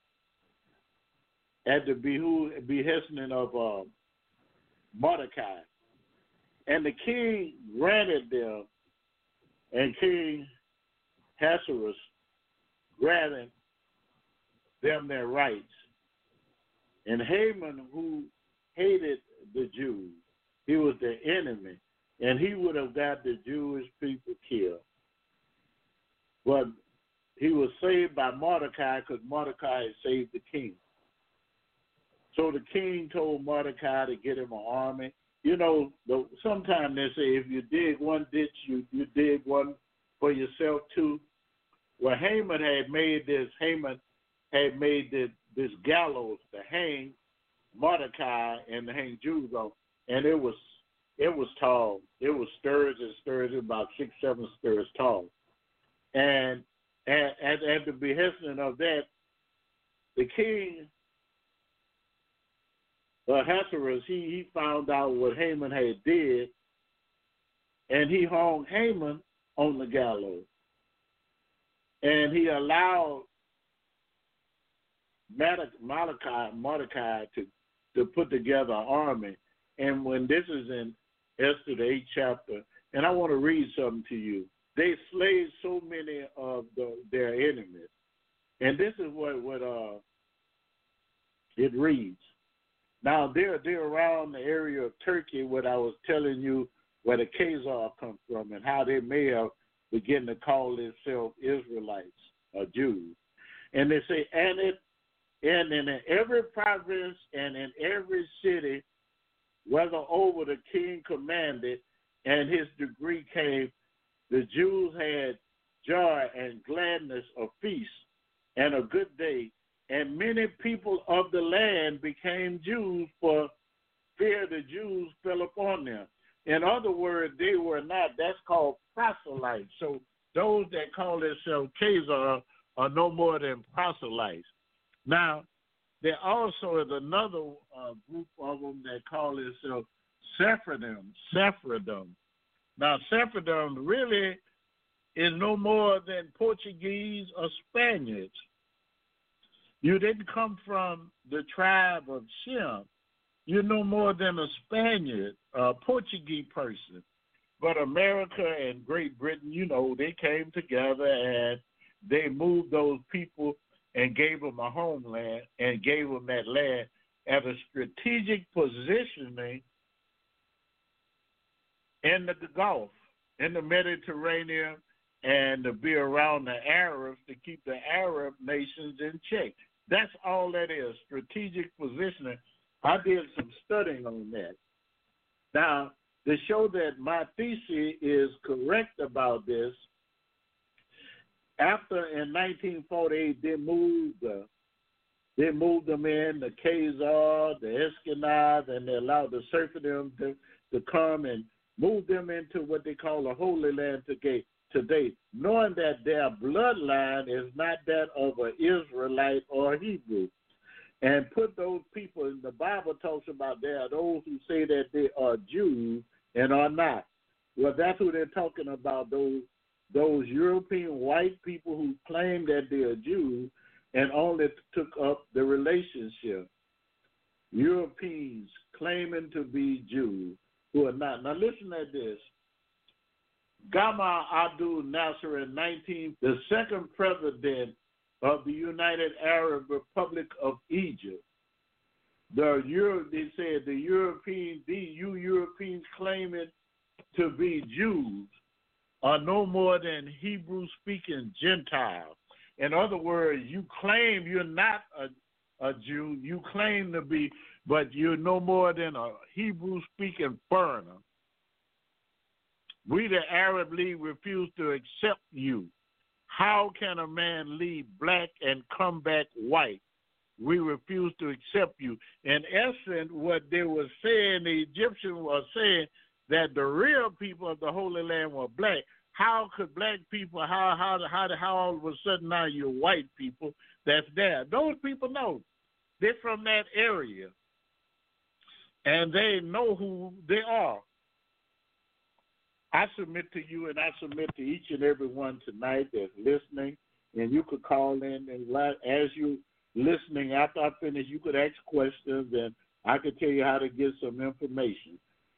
at the behesting of Mordecai. And the king granted them, and King Ahasuerus granted them their rights. And Haman, who hated the Jews, he was their enemy, and he would have got the Jewish people killed. But he was saved by Mordecai because Mordecai had saved the king. So the king told Mordecai to get him an army. You know, sometimes they say if you dig one ditch, you dig one for yourself too. Well, Haman had made this gallows to hang Mordecai and to hang Jews on, and it was tall. It was stairs and stairs, about 6-7 stairs tall. And at the behesting of that, the king Ahasuerus, he found out what Haman had did, and he hung Haman on the gallows. And he allowed Mordecai to put together an army. And when this is in Esther, the 8th chapter, and I want to read something to you. They slayed so many of their enemies. And this is what it reads. Now, they're around the area of Turkey, what I was telling you, where the Khazars come from and how they may have begun to call themselves Israelites or Jews. And they say, and in every province and in every city, whether over the king commanded and his decree came, the Jews had joy and gladness of feast and a good day. And many people of the land became Jews, for fear the Jews fell upon them. In other words, they were not. That's called proselytes. So those that call themselves Khazars are no more than proselytes. Now, there also is another group of them that call themselves Sephardim. Now, Sephardim really is no more than Portuguese or Spaniards. You didn't come from the tribe of Shem. You're no more than a Spaniard, a Portuguese person. But America and Great Britain, you know, they came together and they moved those people and gave them a homeland and gave them that land at a strategic positioning in the Gulf, in the Mediterranean, and to be around the Arabs to keep the Arab nations in check. That's all that is, strategic positioning. I did some studying on that. Now, to show that my thesis is correct about this, after in 1948 they moved them in, the Khazars, the Ashkenaz, and they allowed the Sephardim to come and move them into what they call the Holy Land today, knowing that their bloodline is not that of an Israelite or a Hebrew. And put those people, in the Bible talks about there are those who say that they are Jews and are not. Well, that's who they're talking about, those European white people who claim that they are Jews and only took up the relationship. Europeans claiming to be Jews who are not. Now listen at this. Gamal Abdel Nasser in the second president of the United Arab Republic of Egypt. They said you Europeans claiming to be Jews are no more than Hebrew-speaking Gentiles. In other words, you claim you're not a Jew. You claim to be, but you're no more than a Hebrew-speaking foreigner. We, the Arab League, refuse to accept you. How can a man leave black and come back white? We refuse to accept you. In essence, what they were saying, the Egyptians were saying that the real people of the Holy Land were black. How could black people, how all of a sudden now you're white people that's there? Those people know. They're from that area. And they know who they are. I submit to you and I submit to each and every one tonight that's listening, and you could call in and as you listening, after I finish, you could ask questions and I could tell you how to get some information.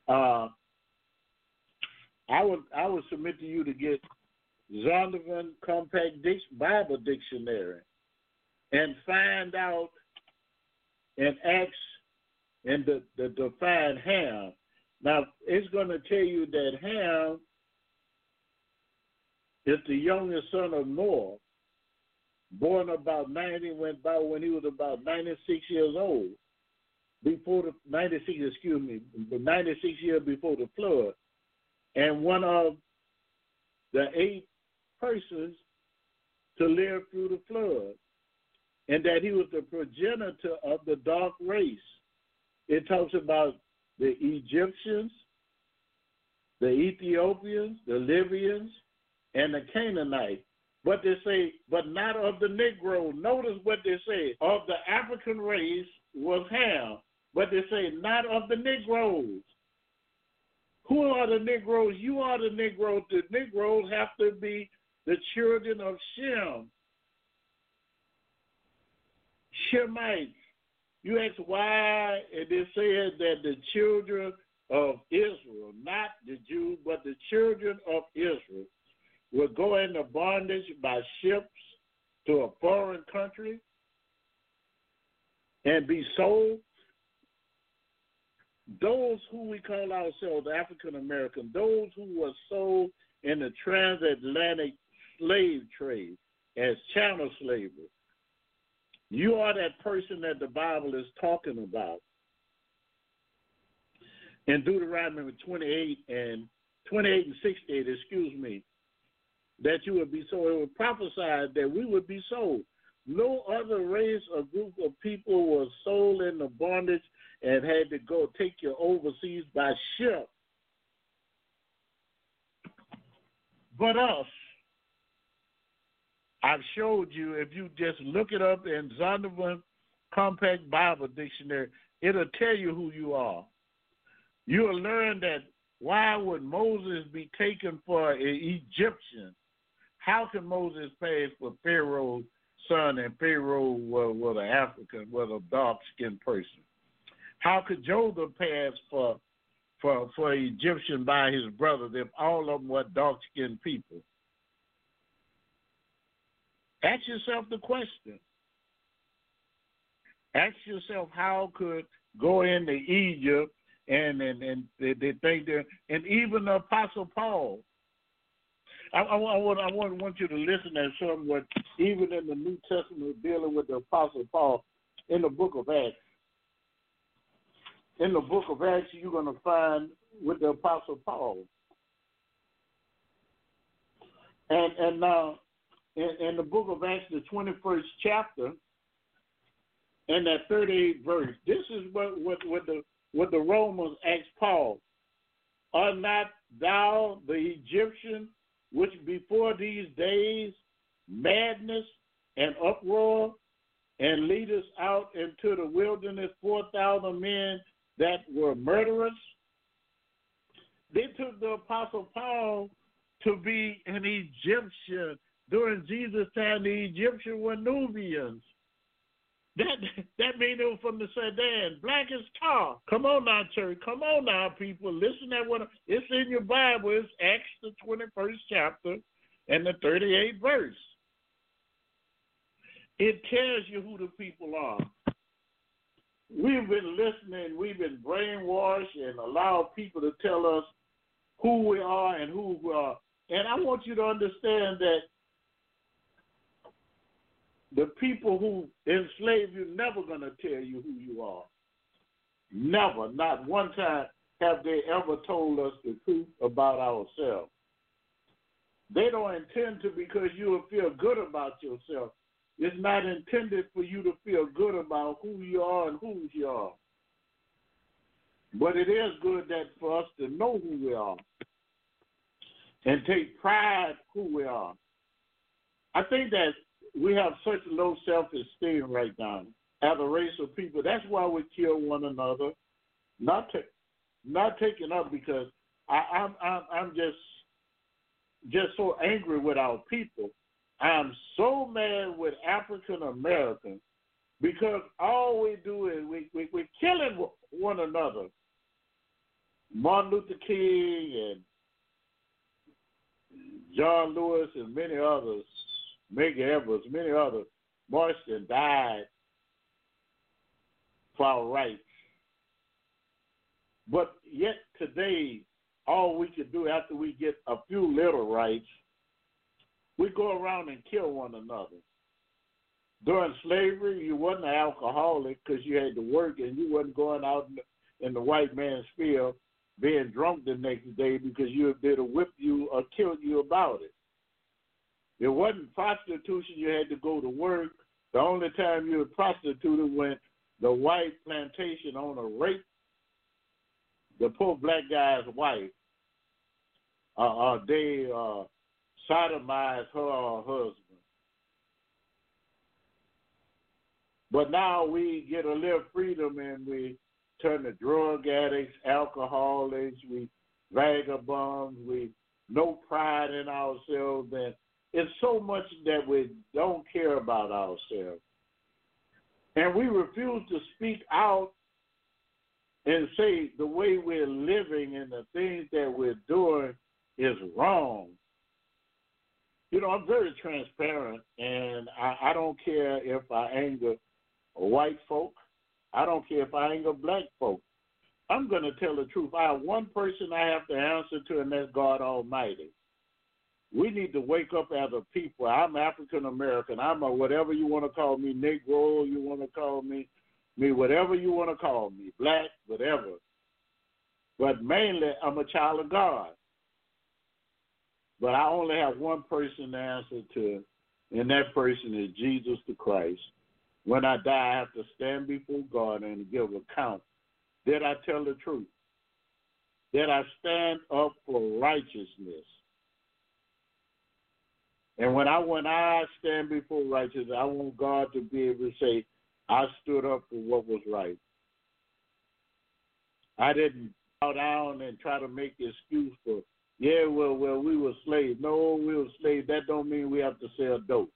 I would submit to you to get Zondervan Compact Bible Dictionary and find out and ask and the define Ham. Now, it's going to tell you that Ham is the youngest son of Noah, born about when he was about 96 years old, 96 years before the flood, and one of the 8 persons to live through the flood, and that he was the progenitor of the dark race. It talks about the Egyptians, the Ethiopians, the Libyans, and the Canaanites. But they say, but not of the Negro. Notice what they say. Of the African race was Ham. But they say, not of the Negroes. Who are the Negroes? You are the Negroes. The Negroes have to be the children of Shem. Shemites. You ask why, and they said that the children of Israel, not the Jews, but the children of Israel, will go into bondage by ships to a foreign country and be sold. Those who we call ourselves African American, those who were sold in the transatlantic slave trade as chattel slavery. You are that person that the Bible is talking about. In Deuteronomy 28 and 68, that you would be sold. It was prophesied that we would be sold. No other race or group of people was sold into bondage and had to go take you overseas by ship. But us. I've showed you, if you just look it up in Zondervan Compact Bible Dictionary, it'll tell you who you are. You'll learn that why would Moses be taken for an Egyptian? How can Moses pass for Pharaoh's son and Pharaoh was an African, was a dark-skinned person? How could Joseph pass for Egyptian by his brothers if all of them were dark-skinned people? Ask yourself the question. Ask yourself how could go into Egypt and they think that, and even the Apostle Paul. I want you to listen to somewhat, even in the New Testament dealing with the Apostle Paul in the book of Acts. In the book of Acts, you're going to find with the Apostle Paul. And now, in the book of Acts, the 21st chapter, and that 38th verse, this is what the Romans asked Paul. Are not thou the Egyptian, which before these days madness and uproar, and lead us out into the wilderness 4,000 men that were murderers? They took the Apostle Paul to be an Egyptian. During Jesus' time, the Egyptians were Nubians. That means they were from the Sudan, black as tar. Come on now, church. Come on now, people. Listen to what it's in your Bible. It's Acts the 21st chapter and the 38th verse. It tells you who the people are. We've been listening, we've been brainwashed and allowed people to tell us who we are and who we are. And I want you to understand that the people who enslave you never going to tell you who you are. Never. Not one time have they ever told us the truth about ourselves. They don't intend to, because you will feel good about yourself. It's not intended for you to feel good about who you are and whose you are. But it is good that for us to know who we are and take pride who we are. I think that we have such low self-esteem right now as a race of people. That's why we kill one another. Not taking up because I'm just so angry with our people. I'm so mad with African Americans because all we do is we're killing one another. Martin Luther King and John Lewis and many others, Medgar Evers, many others, marched and died for our rights. But yet today, all we can do after we get a few little rights, we go around and kill one another. During slavery, you wasn't an alcoholic because you had to work, and you wasn't going out in the white man's field being drunk the next day because you had to whip you or kill you about it. It wasn't prostitution. You had to go to work. The only time you were prostituted when the white plantation owner raped the poor black guy's wife. They sodomized her or her husband. But now we get a little freedom and we turn to drug addicts, alcoholics, we vagabonds, we no pride in ourselves, and it's so much that we don't care about ourselves. And we refuse to speak out and say the way we're living and the things that we're doing is wrong. You know, I'm very transparent, and I don't care if I anger white folk. I don't care if I anger black folk. I'm going to tell the truth. I have one person I have to answer to, and that's God Almighty. We need to wake up as a people. I'm African American. I'm a whatever you want to call me, Negro, you want to call me whatever you want to call me, black, whatever. But mainly, I'm a child of God. But I only have one person to answer to, and that person is Jesus the Christ. When I die, I have to stand before God and give account. Did I tell the truth? Did I stand up for righteousness? And when I stand before righteousness, I want God to be able to say, I stood up for what was right. I didn't bow down and try to make excuse for, well, we were slaves. No, we were slaves. That don't mean we have to sell dope.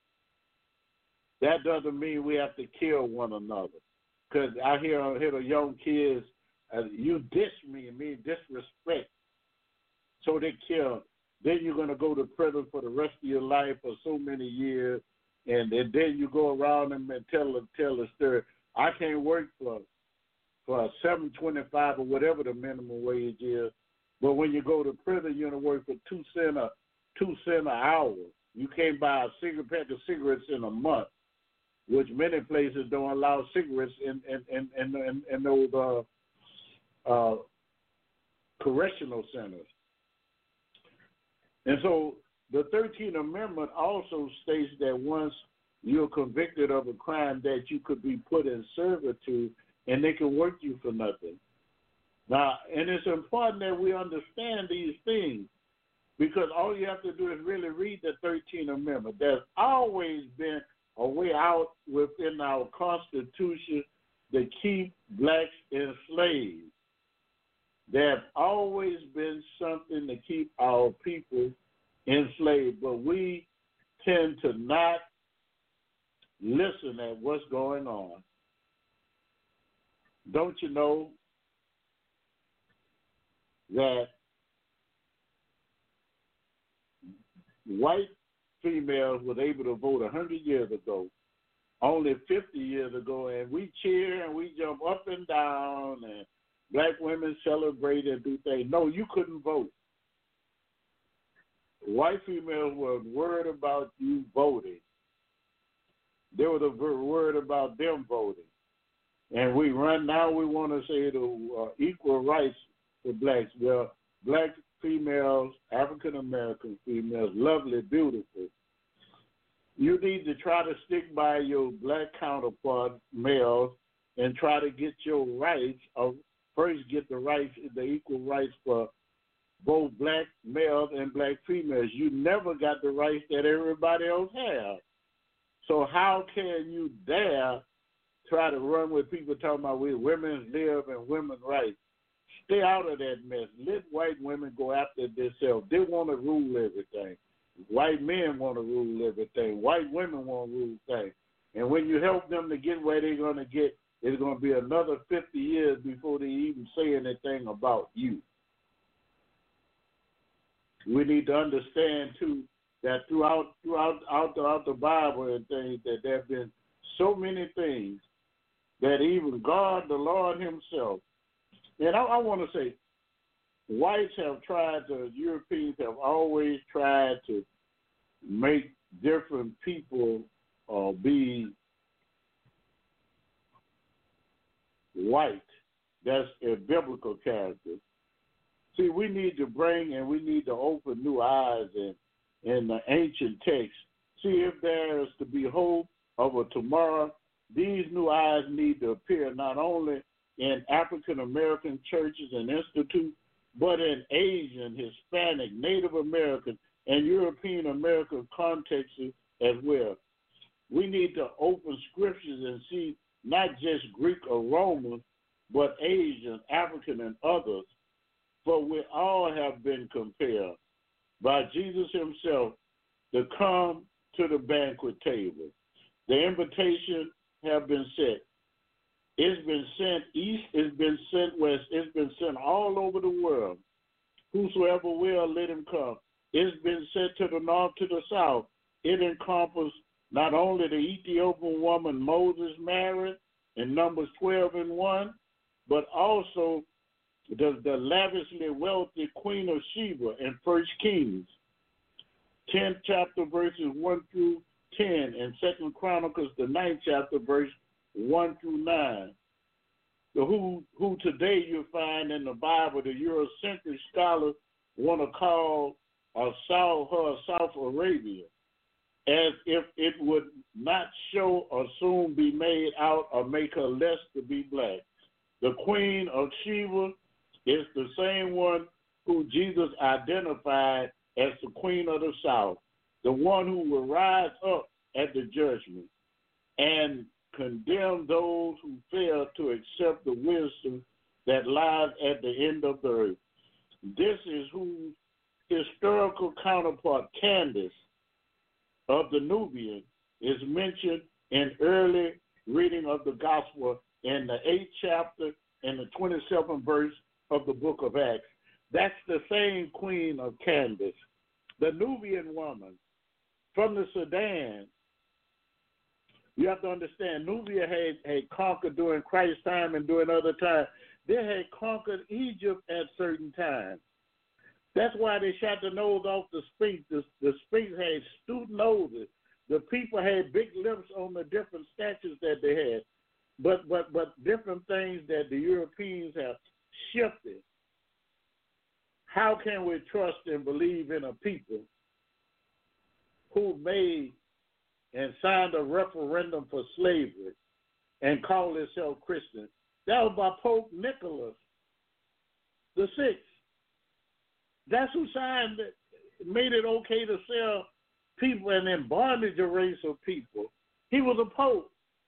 That doesn't mean we have to kill one another. Because I hear the young kids, you diss me and mean disrespect. So they kill. Then you're going to go to prison for the rest of your life for so many years. And then you go around and tell the story. I can't work for $7.25 or whatever the minimum wage is. But when you go to prison, you're going to work for 2 cents an hour. You can't buy a pack of cigarettes in a month, which many places don't allow cigarettes in those correctional centers. And so the 13th Amendment also states that once you're convicted of a crime that you could be put in servitude and they can work you for nothing. Now, and it's important that we understand these things because all you have to do is really read the 13th Amendment. There's always been a way out within our Constitution to keep blacks enslaved. There have always been something to keep our people enslaved, but we tend to not listen at what's going on. Don't you know that white females were able to vote 100 years ago, only 50 years ago, and we cheer and we jump up and down, and black women celebrate and do things. No, you couldn't vote. White females were worried about you voting. They were worried about them voting. And we want to say the equal rights for blacks. Well, black females, African-American females, lovely, beautiful. You need to try to stick by your black counterpart males and try to get your rights, or first get the equal rights for both black males and black females. You never got the rights that everybody else has. So how can you dare try to run with people talking about women live and women's rights? Stay out of that mess. Let white women go after themselves. They want to rule everything. White men want to rule everything. White women want to rule things. And when you help them to get where they're going to get, it's going to be another 50 years before they even say anything about you. We need to understand, too, that throughout the Bible and things, that there have been so many things that even God, the Lord himself, and I want to say, whites have tried to, Europeans have always tried to make different people be white. That's a biblical character. See, we need to bring and we need to open new eyes in the ancient text. See, if there is to be hope of a tomorrow, these new eyes need to appear not only in African American churches and institutes, but in Asian, Hispanic, Native American, and European American contexts as well. We need to open scriptures and see not just Greek or Roman, but Asian, African, and others. For we all have been compelled by Jesus himself to come to the banquet table. The invitation have been set. It's been sent east, it's been sent west, it's been sent all over the world. Whosoever will, let him come. It's been sent to the north, to the south. It encompasses not only the Ethiopian woman Moses married in Numbers 12:1, but also the lavishly wealthy Queen of Sheba in 1 Kings, 10th chapter, verses 1 through 10, and 2 Chronicles, the 9th chapter, verse 1 through 9. Who today you find in the Bible, the Eurocentric scholars want to call South Arabia, as if it would not show or soon be made out or make her less to be black. The Queen of Sheba is the same one who Jesus identified as the Queen of the South, the one who will rise up at the judgment and condemn those who fail to accept the wisdom that lies at the end of the earth. This is whose historical counterpart, Candace of the Nubian, is mentioned in early reading of the Gospel in the 8th chapter and the 27th verse of the book of Acts. That's the same Queen of Candace, the Nubian woman from the Sudan. You have to understand, Nubia had conquered during Christ's time and during other times. They had conquered Egypt at certain times. That's why they shot the nose off the Sphinx. The Sphinx had astute noses. The people had big lips on the different statues that they had. But different things that the Europeans have shifted. How can we trust and believe in a people who made and signed a referendum for slavery and called itself Christian? That was by Pope Nicholas the Sixth. That's who signed it, made it okay to sell people and in bondage a race of people. He was a pope.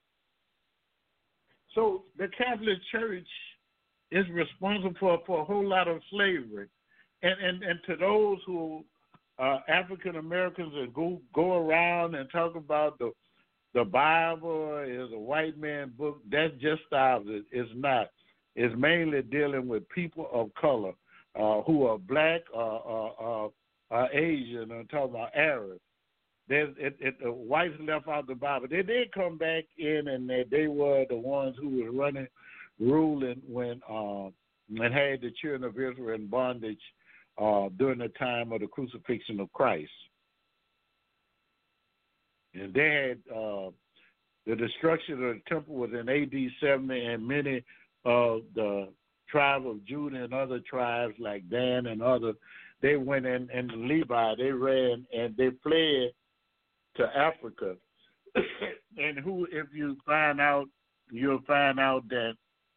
So the Catholic Church is responsible for a whole lot of slavery. And to those who African Americans that go around and talk about the Bible is a white man book, that's just opposite. It's not. It's mainly dealing with people of color who are black or Asian, or talking about Arab. The whites left out the Bible. They did come back in, and they were the ones who were ruling when had the children of Israel in bondage during the time of the crucifixion of Christ. And they had the destruction of the temple was in A.D. 70, and many of the tribe of Judah and other tribes like Dan and others, they went in, and Levi, they ran and they fled to Africa. And if you find out, you'll find out that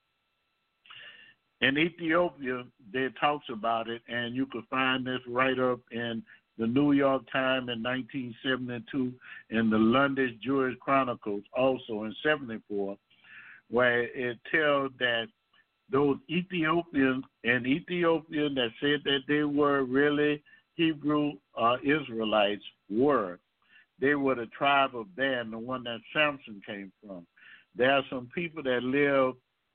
in Ethiopia, they talks about it, and you could find this right up in the New York Times in 1972, in the London Jewish Chronicles also in 74, where it tells that those Ethiopians that said that they were really Hebrew Israelites they were the tribe of Dan, the one that Samson came from. There are some people that live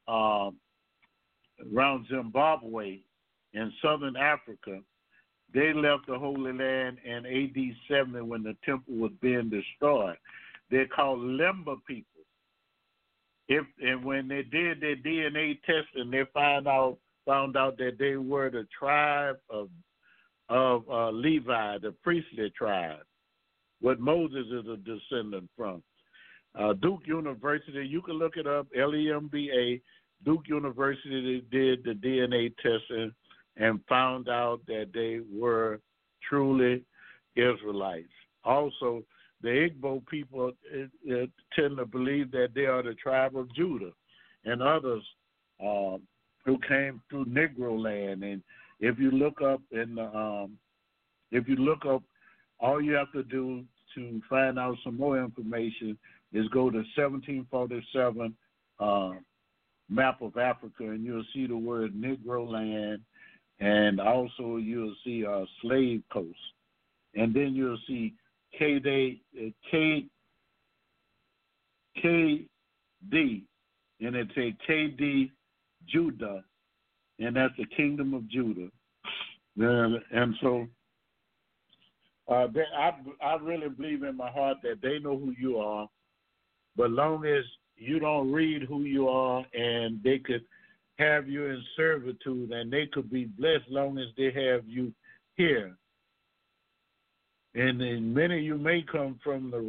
around Zimbabwe in southern Africa. They left the Holy Land in A.D. 70 when the temple was being destroyed. They're called Lemba people. And when they did their DNA testing, they found out that they were the tribe of Levi, the priestly tribe, what Moses is a descendant from. Duke University, you can look it up, LEMBA. Duke University did the DNA testing and found out that they were truly Israelites. Also, the Igbo people tend to believe that they are the tribe of Judah, and others who came through Negro land. And if you look up all you have to do to find out some more information is go to 1747 map of Africa, and you'll see the word Negro land, and also you'll see slave coast, and then you'll see KD, and it's a KD Judah, and that's the kingdom of Judah. And so I really believe in my heart that they know who you are, but long as you don't read who you are, and they could have you in servitude, and they could be blessed long as they have you here. And then many of you may come from the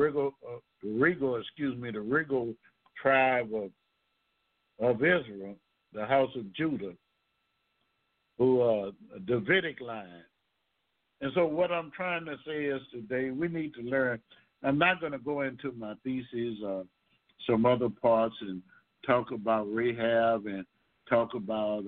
Regal tribe of Israel, the house of Judah, who are Davidic line. And so what I'm trying to say is today we need to learn. I'm not going to go into my thesis or some other parts and talk about Rahab and talk about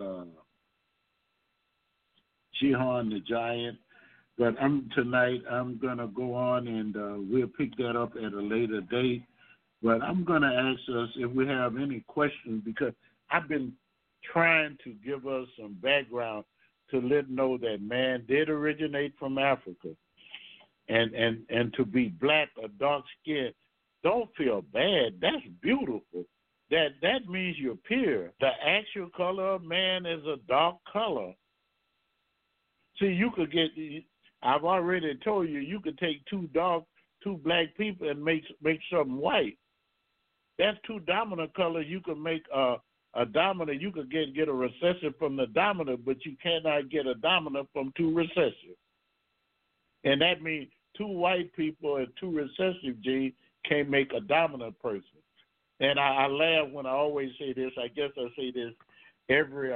Sihon the giant. But tonight I'm going to go on, and we'll pick that up at a later date. But I'm going to ask us if we have any questions, because I've been trying to give us some background to let know that man did originate from Africa. And to be black or dark skinned, don't feel bad. That's beautiful. That means you're pure. The actual color of man is a dark color. See, you could get, I've already told you, you could take two black people and make something white. That's two dominant colors. You could make a dominant. You could get a recessive from the dominant, but you cannot get a dominant from two recessive. And that means two white people and two recessive genes can't make a dominant person. And I laugh when I always say this. I guess I say this every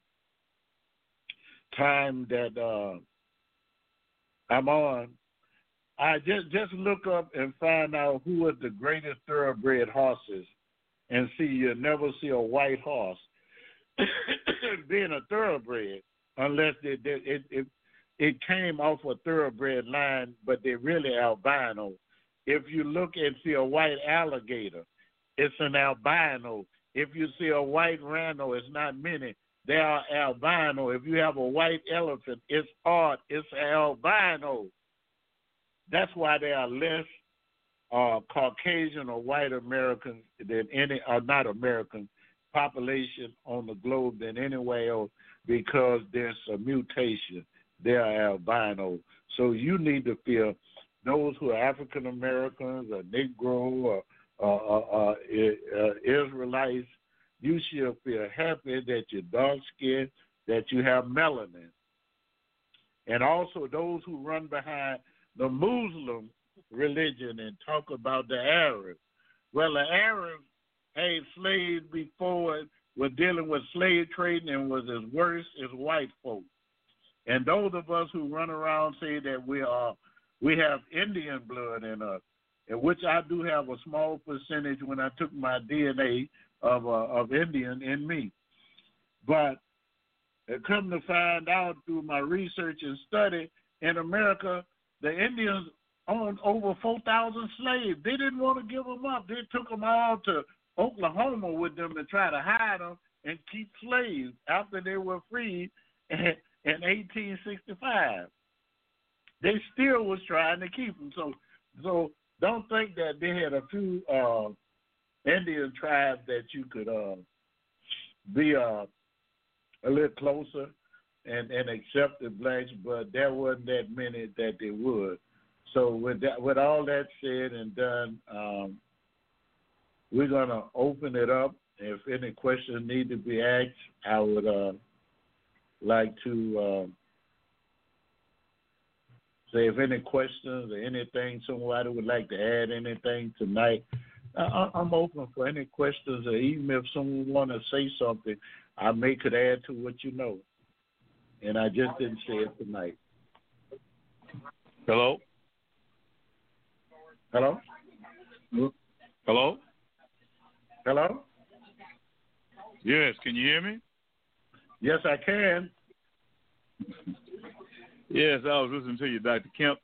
time that I'm on. I just look up and find out who are the greatest thoroughbred horses, and see, you'll never see a white horse being a thoroughbred unless it came off a thoroughbred line, but they're really albino. If you look and see a white alligator, it's an albino. If you see a white rhino, it's not many. They are albino. If you have a white elephant, it's odd. It's albino. That's why there are less Caucasian or white Americans than any, or not American, population on the globe than anywhere else, because there's a mutation. They are albino. So you need to feel those who are African Americans or Negro or Israelites, you should feel happy that you're dark skinned, that you have melanin. And also those who run behind the Muslim religion and talk about the Arabs. Well, the Arabs had slaves before, were dealing with slave trading and was as worse as white folks. And those of us who run around say that we have Indian blood in us, in which I do have a small percentage when I took my DNA of Indian in me. But come to find out through my research and study, in America, the Indians owned over 4,000 slaves. They didn't want to give them up. They took them all to Oklahoma with them to try to hide them and keep slaves after they were freed in 1865. They still was trying to keep them. So don't think that they had a few Indian tribes that you could be a little closer and accept the blacks, but there wasn't that many that they would. So with all that said and done, we're going to open it up. If any questions need to be asked, I would like to say if any questions or anything, somebody would like to add anything tonight, I'm open for any questions, or even if someone want to say something, I could add to what you know. And I just didn't say it tonight. Hello? Hello? Hello? Hello? Yes, can you hear me? Yes, I can. Yes, I was listening to you, Dr. Kemp.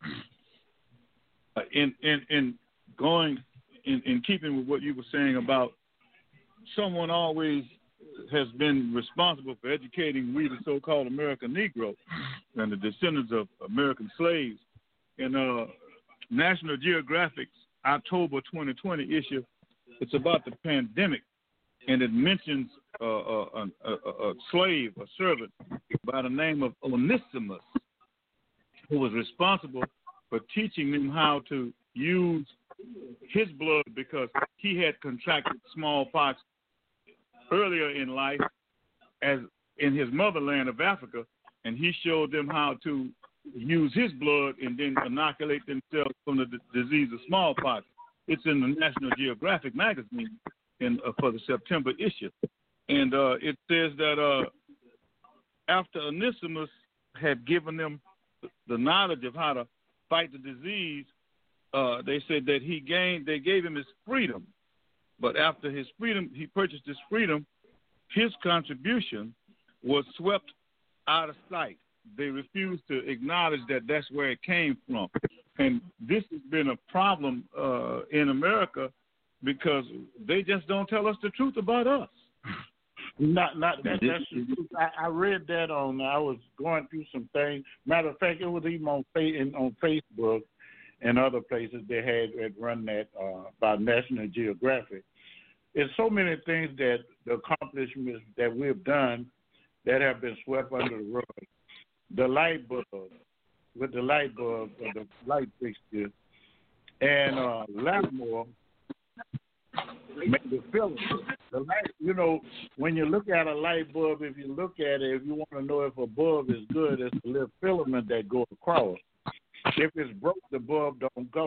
In keeping with what you were saying about someone always has been responsible for educating we, the so-called American Negro, and the descendants of American slaves. In National Geographic's October 2020 issue, it's about the pandemic, and it mentions a slave, a servant by the name of Onesimus, who was responsible for teaching them how to use his blood because he had contracted smallpox earlier in life as in his motherland of Africa, and he showed them how to use his blood and then inoculate themselves from the disease of smallpox. It's in the National Geographic magazine for the September issue. And it says that after Onesimus had given them the knowledge of how to fight the disease, they said that they gave him his freedom. But after his freedom, he purchased his freedom, his contribution was swept out of sight. They refused to acknowledge that that's where it came from. And this has been a problem in America because they just don't tell us the truth about us. That's the truth. I read that I was going through some things. Matter of fact, it was even on Facebook and other places they had run that by National Geographic. There's so many things that the accomplishments that we've done that have been swept under the rug. The light bulb, with the light bulb or the light fixture, and Lattimore made the filament. The light, when you look at a light bulb, if you look at it, if you want to know if a bulb is good, it's a little filament that goes across. If it's broke, the bulb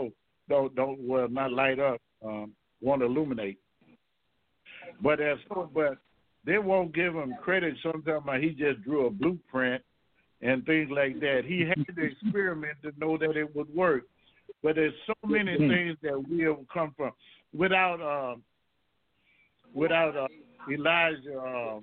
don't not light up, won't illuminate. But they won't give him credit. Sometimes he just drew a blueprint and things like that. He had to experiment to know that it would work. But there's so many things that we have come from without Elijah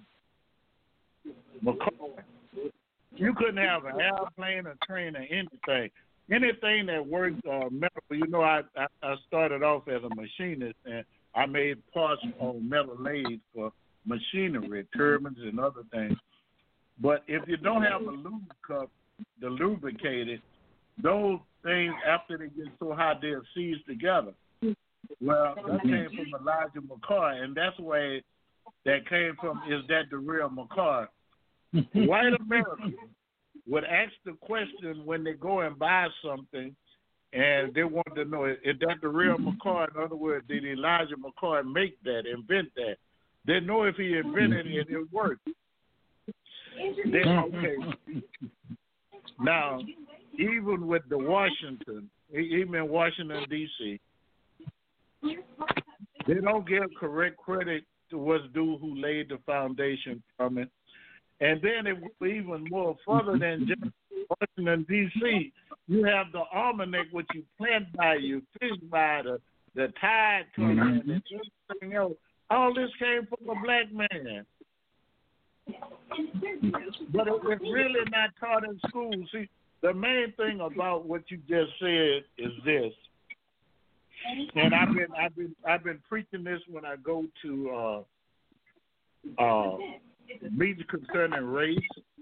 McCoy. You couldn't have an airplane, a train, or anything. Anything that works metal. I started off as a machinist, and I made parts on metal lathes for machinery, turbines, and other things. But if you don't have a lube cup to lubricate it, those things, after they get so hot, they'll seize together. Well, that came from Elijah McCoy, and that's where that came from. Is that the real McCoy? White Americans would ask the question when they go and buy something, and they wanted to know, is that the real McCoy? In other words, did Elijah McCoy invent that? They know if he invented it, it worked. Then, okay. Now, even with the Washington, even in Washington, D.C., they don't give correct credit to what's due who laid the foundation from it. And then it was even more further than just Washington, D.C. You have the almanac, which you plant by, you fish by, the tide coming in, and everything else. All this came from a black man. But it's really not taught in school. See, the main thing about what you just said is this, and I've been preaching this when I go to meetings concerning race.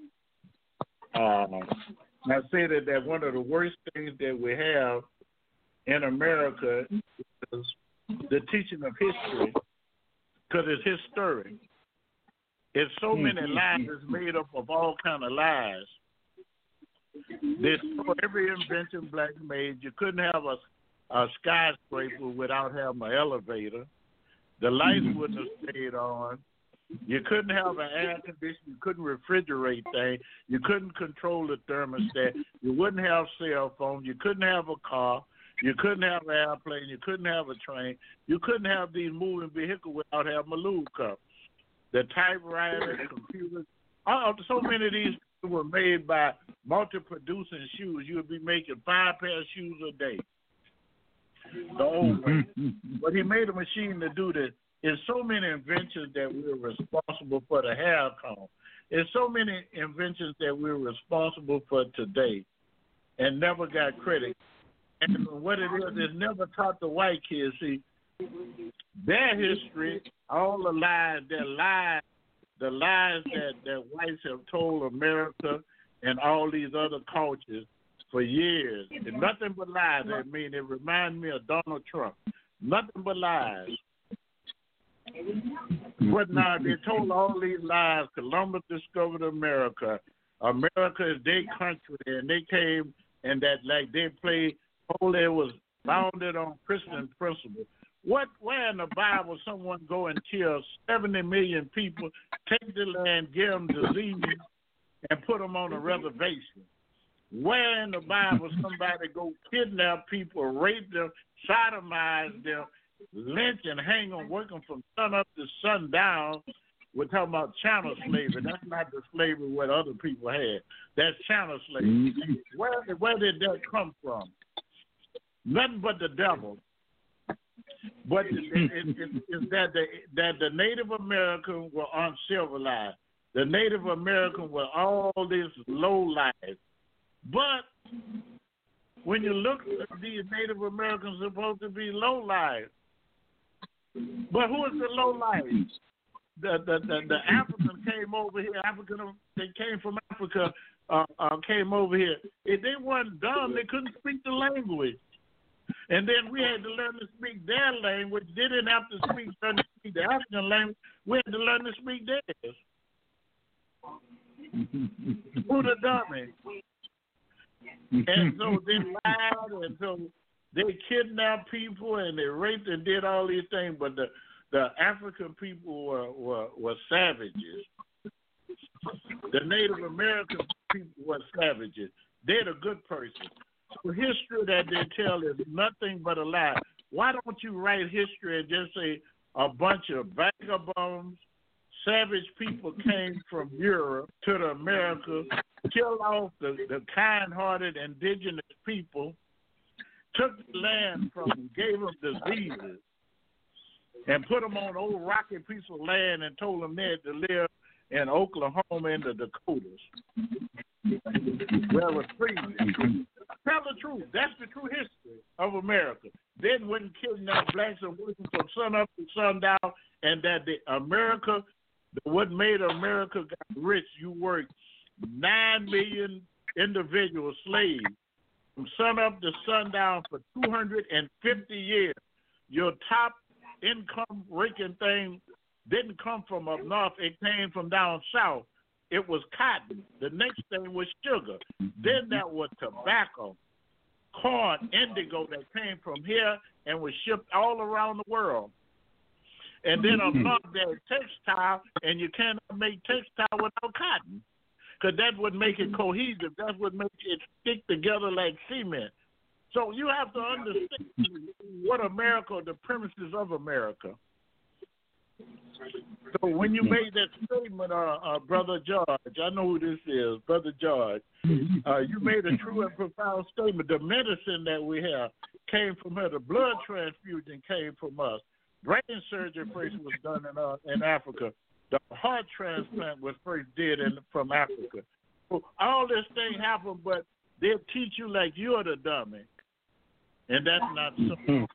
I say that one of the worst things that we have in America is the teaching of history, because it's historic. It's so many lies. It's made up of all kind of lies. There's every invention black made. You couldn't have a skyscraper without having an elevator. The lights wouldn't have stayed on. You couldn't have an air conditioner. You couldn't refrigerate things. You couldn't control the thermostat. You wouldn't have cell phones. You couldn't have a car. You couldn't have an airplane. You couldn't have a train. You couldn't have these moving vehicles without having a lube cup. The typewriter, computers, so many of these were made by multi-producing shoes. You would be making 5 pairs of shoes a day. The old way. But he made a machine to do this. There's so many inventions that we're responsible for the hair comb. There's so many inventions that we're responsible for today and never got credit. And what it is, it's never taught the white kids. See, their history, all the lies that whites have told America and all these other cultures for years. And nothing but lies. I mean, it reminds me of Donald Trump. Nothing but lies. But now they told all these lies. Columbus discovered America. America is their country, and they came and that like they played. It was founded on Christian principles. Where in the Bible someone go and kill 70 million people, take the land, give them disease, and put them on a reservation? Where in the Bible somebody go kidnap people, rape them, sodomize them, lynch and hang them, working from sun up to sundown? We're talking about chattel slavery. That's not the slavery what other people had. That's chattel slavery. Where did that come from? Nothing but the devil. But it's that the Native Americans were uncivilized. The Native Americans were all this low life. But when you look at these Native Americans are supposed to be low life. But who is the low life? The African came over here. They came from Africa. Came over here. If they weren't dumb, they couldn't speak the language. And then we had to learn to speak their language. They didn't have to learn to speak the African language. We had to learn to speak theirs. Who the dummy? And so they lied, and so they kidnapped people, and they raped and did all these things. But the African people were savages. The Native American people were savages. They're the good person. So history that they tell is nothing but a lie. Why don't you write history and just say a bunch of vagabonds, savage people came from Europe to the America, killed off the kind-hearted indigenous people, took the land from them, gave them diseases, and put them on an old rocky piece of land and told them they had to live in Oklahoma and the Dakotas. Where it was freezing. Tell the truth. That's the true history of America. Then wouldn't kidnap blacks and working from sun up to sundown, and that what made America got rich, you worked 9 million individual slaves from sun up to sundown for 250 years. Your top income raking thing didn't come from up north. It came from down south. It was cotton. The next thing was sugar. Then that was tobacco, corn, indigo that came from here and was shipped all around the world. And then along there, textile, and you cannot make textile without cotton, because that would make it cohesive. That would make it stick together like cement. So you have to understand what America, the premises of America. So when you made that statement, Brother George, I know who this is, Brother George, you made a true and profound statement. The medicine that we have came from her. The blood transfusion came from us. Brain surgery first was done in Africa. The heart transplant was first did from Africa. So all this thing happened, but they'll teach you like you're the dummy. And that's not so.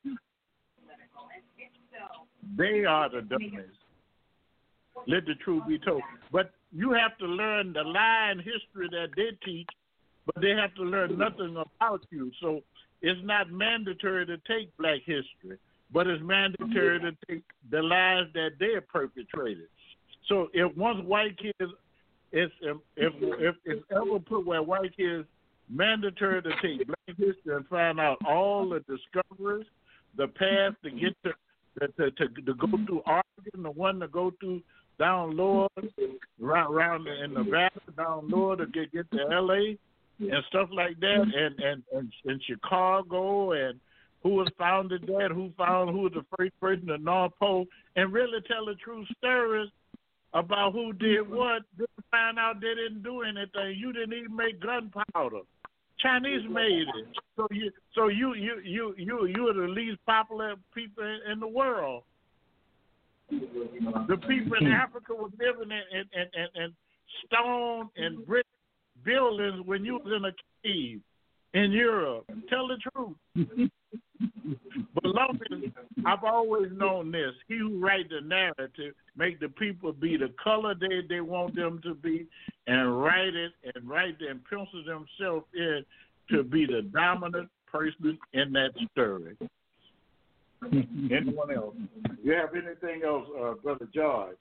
They are the dummies. Let the truth be told. But you have to learn the lie and history that they teach, but they have to learn nothing about you. So it's not mandatory to take black history, but it's mandatory to take the lies that they have perpetrated. So if once white kids, if it's ever put where white kids mandatory to take black history and find out all the discoveries, the path to get to go through Oregon, the one to go through down lower, around in Nevada, down lower to get to L.A. and stuff like that, and Chicago, and who was founded there, who was the first person to North Pole, and really tell the true stories about who did what. Then find out they didn't do anything. You didn't even make gunpowder. Chinese made it. So you are the least popular people in the world. The people in Africa were living in stone and brick buildings when you was in a cave in Europe. Tell the truth. But long as I've always known this, he who writes the narrative make the people be the color they want them to be, and write it and pencil themselves in to be the dominant person in that story. Anyone else? You have anything else, Brother George?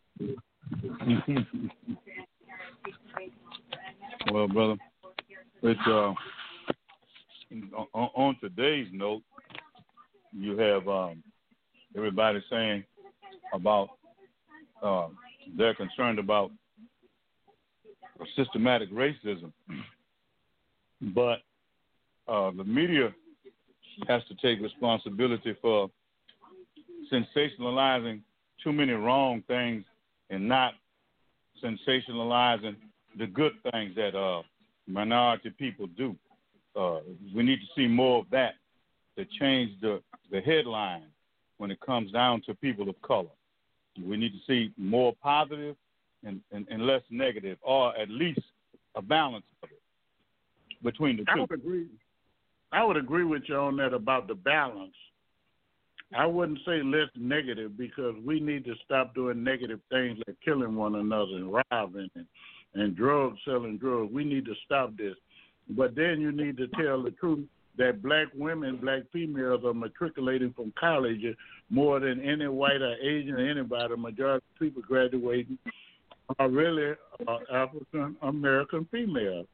Well, brother, it's on today's note, you have everybody saying about they're concerned about systematic racism, but the media has to take responsibility for sensationalizing too many wrong things and not sensationalizing the good things that minority people do. We need to see more of that to change the headline when it comes down to people of color. We need to see more positive and less negative, or at least a balance of it between the two. I would agree with you on that about the balance. I wouldn't say less negative, because we need to stop doing negative things like killing one another and robbing and selling drugs. We need to stop this. But then you need to tell the truth that black women, black females are matriculating from college more than any white or Asian or anybody. The majority of people graduating are really African American females.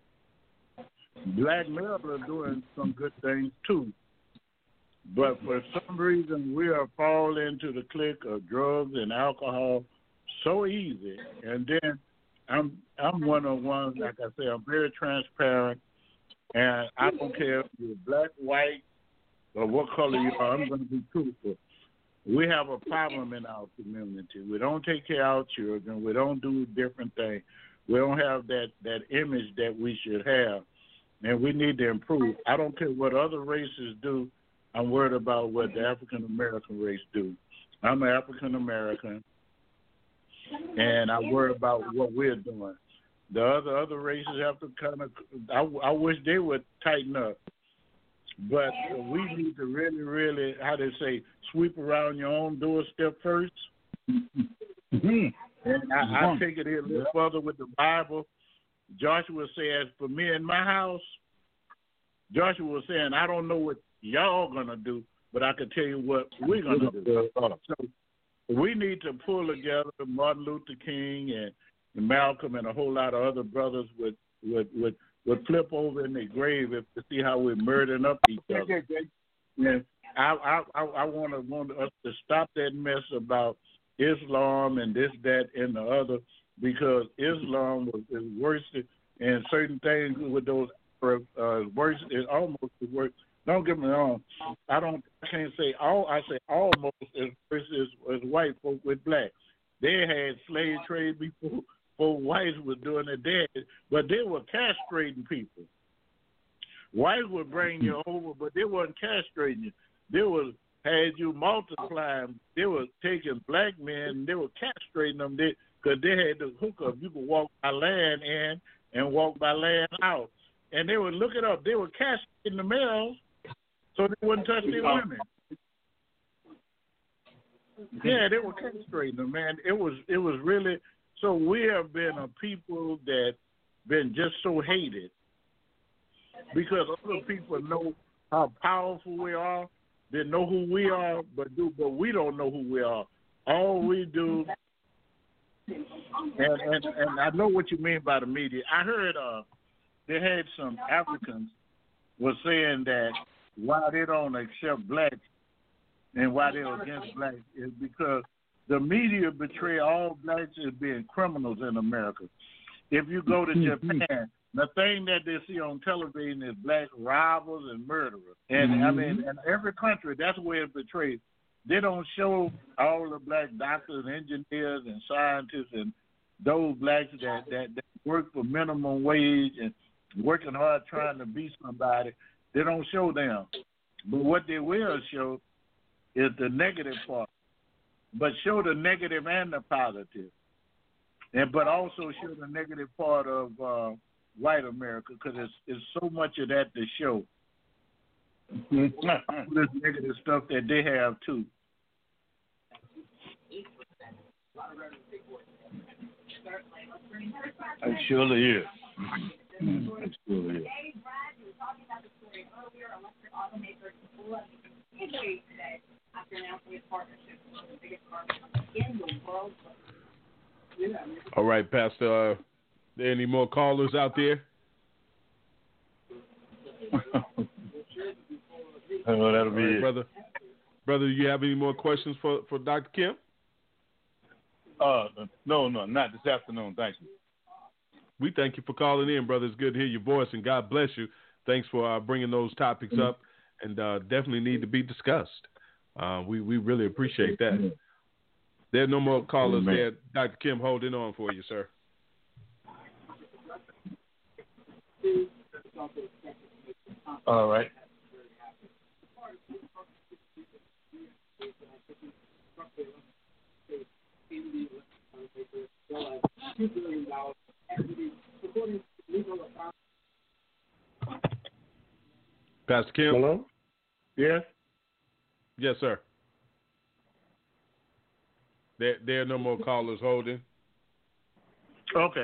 Black males are doing some good things too. But for some reason, we are falling into the clique of drugs and alcohol so easy. And then I'm one of the ones, like I say, I'm very transparent, and I don't care if you're black, white, or what color you are. I'm going to be truthful. We have a problem in our community. We don't take care of our children. We don't do different things. We don't have that image that we should have, and we need to improve. I don't care what other races do. I'm worried about what the African American race do. I'm an African American, and I worry about what we're doing. The other races have to kind of. I wish they would tighten up, but we need to really, how they say, sweep around your own doorstep first. Mm-hmm. And I take it here a little further with the Bible. Joshua says, "For me and my house," Joshua was saying, "I don't know what y'all gonna do, but I can tell you what we're gonna do." So we need to pull together Martin Luther King and Malcolm and a whole lot of other brothers with would flip over in their grave if to see how we're murdering up each other. And I want us to stop that mess about Islam and this, that, and the other, because Islam is worse and certain things with those worse is almost as worse. Don't get me wrong. I can't say all. I say almost as worse as white folk with black. They had slave trade before whites were doing it there, but they were castrating people. Whites would bring you over, but they wasn't castrating you. They had you multiplying. They were taking black men, they were castrating them because they had the hookup. You could walk by land in and walk by land out. And they would look it up. They were castrating the males so they wouldn't touch their women. Yeah, they were castrating them, man. It was really, so we have been a people that been just so hated because other people know how powerful we are. They know who we are, but we don't know who we are. All we do, and I know what you mean by the media. I heard they had some Africans were saying that why they don't accept blacks and why they're against blacks is because the media betray all blacks as being criminals in America. If you go to Japan, the thing that they see on television is black robbers and murderers. And I mean, in every country, that's where it's betrayed. They don't show all the black doctors, engineers, and scientists, and those blacks that work for minimum wage and working hard trying to be somebody. They don't show them. But what they will show is the negative part. But show the negative and the positive. But also show the negative part of white America, because it's so much of that to show. This negative stuff that they have too. It surely is. It surely is. All right, Pastor. Are there any more callers out there? Oh, that'll be it. Brother, do you have any more questions for Dr. Kemp? No, not this afternoon. Thank you. We thank you for calling in, brother. It's good to hear your voice, and God bless you. Thanks for bringing those topics up, and definitely need to be discussed. We really appreciate that. There are no more callers there. Dr. Kim, holding on for you, sir. All right. Pastor Kim? Hello? Yes? Yes, sir. There are no more callers holding. Okay.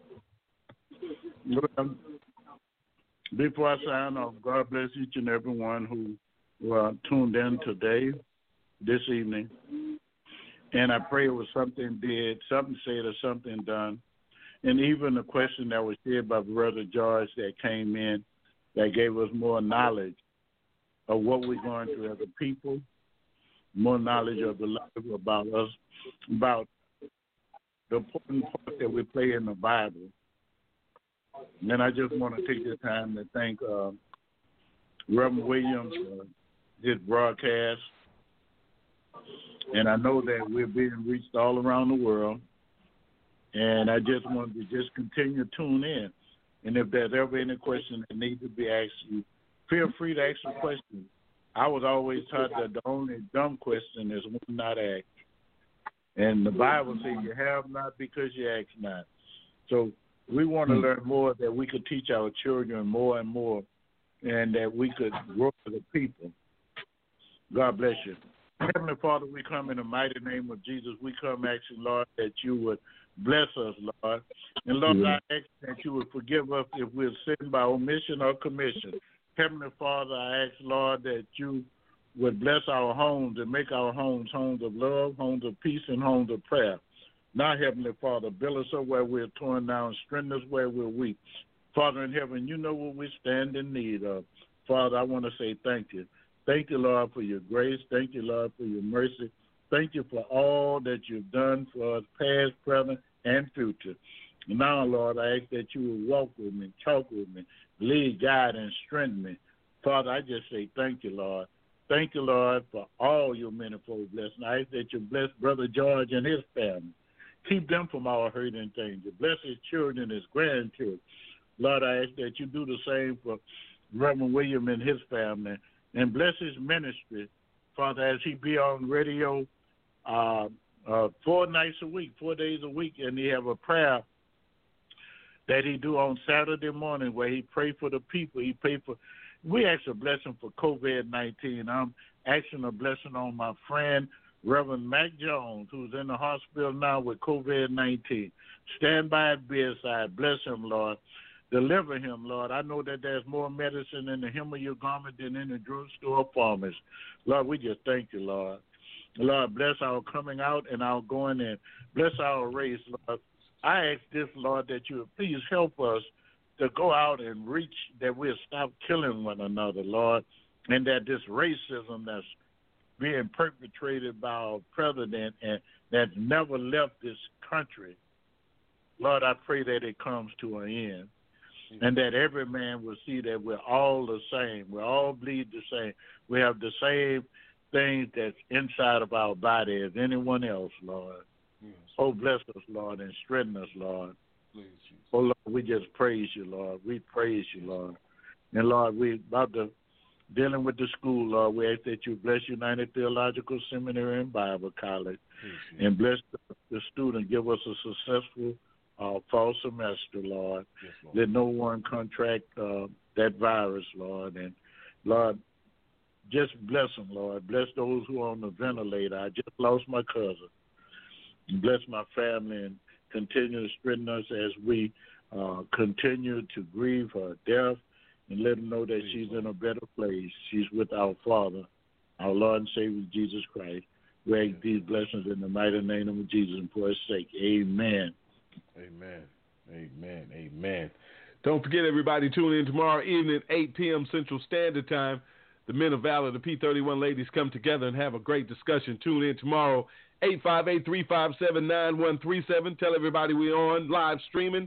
Before I sign off, God bless each and every one who tuned in today, this evening. And I pray it was something did, something said, or something done. And even the question that was shared by Brother George that came in that gave us more knowledge of what we're going through as a people, more knowledge of the life about us, about the important part that we play in the Bible. And I just want to take this time to thank Reverend Williams for his broadcast. And I know that we're being reached all around the world. And I just wanted to just continue to tune in. And if there's ever any question that needs to be asked, you feel free to ask a question. I was always taught that the only dumb question is one not asked. And the Bible says you have not because you ask not. So we want to learn more, that we could teach our children more and more, and that we could grow as a people. God bless you. Heavenly Father, we come in the mighty name of Jesus. We come asking, Lord, that you would bless us, Lord. And Lord, I ask that you would forgive us if we're sinned by omission or commission. Heavenly Father, I ask, Lord, that you would bless our homes and make our homes homes of love, homes of peace, and homes of prayer. Now, Heavenly Father, build us up where we're torn down, strengthen us where we're weak. Father in heaven, you know what we stand in need of. Father, I want to say thank you. Thank you, Lord, for your grace. Thank you, Lord, for your mercy. Thank you for all that you've done for us, past, present, and future. Now, Lord, I ask that you will walk with me, talk with me, lead, guide, and strengthen me. Father, I just say thank you, Lord. Thank you, Lord, for all your manifold blessings. I ask that you bless Brother George and his family. Keep them from all hurt and danger. Bless his children and his grandchildren. Lord, I ask that you do the same for Reverend William and his family. And bless his ministry, Father, as he be on radio 4 nights a week, 4 days a week, and he have a prayer that he do on Saturday morning where he pray for the people. He pray for. We ask a blessing for COVID-19. I'm asking a blessing on my friend Reverend Mac Jones, who's in the hospital now with COVID-19. Stand by his bedside. Bless him, Lord. Deliver him, Lord. I know that there's more medicine in the hem of your garment than in the drugstore or pharmacy. Lord, we just thank you, Lord. Lord, bless our coming out and our going in. Bless our race, Lord. I ask this, Lord, that you would please help us to go out and reach, that we'll stop killing one another, Lord, and that this racism that's being perpetrated by our president and that's never left this country, Lord, I pray that it comes to an end. And that every man will see that we're all the same. We all bleed the same. We have the same things that's inside of our body as anyone else, Lord. Yes. Oh, bless us, Lord, and strengthen us, Lord. Please, oh, Lord, we just praise you, Lord. We praise you, Lord. And, Lord, we about to dealing with the school, Lord. We ask that you bless United Theological Seminary and Bible College. Yes. And bless the student. Give us a successful fall semester, Lord. Yes, Lord. Let no one contract that virus, Lord. And, Lord, just bless them, Lord. Bless those who are on the ventilator. I just lost my cousin. Bless my family and continue to strengthen us as we continue to grieve her death and let them know that she's in a better place. She's with our Father, our Lord and Savior, Jesus Christ. We ask these blessings in the mighty name of Jesus and for his sake. Amen. Amen. Amen. Amen. Don't forget, everybody, tune in tomorrow evening at 8 p.m. Central Standard Time. The Men of Valor, the P31 ladies, come together and have a great discussion. Tune in tomorrow, 858-357-9137. Tell everybody we're on live streaming,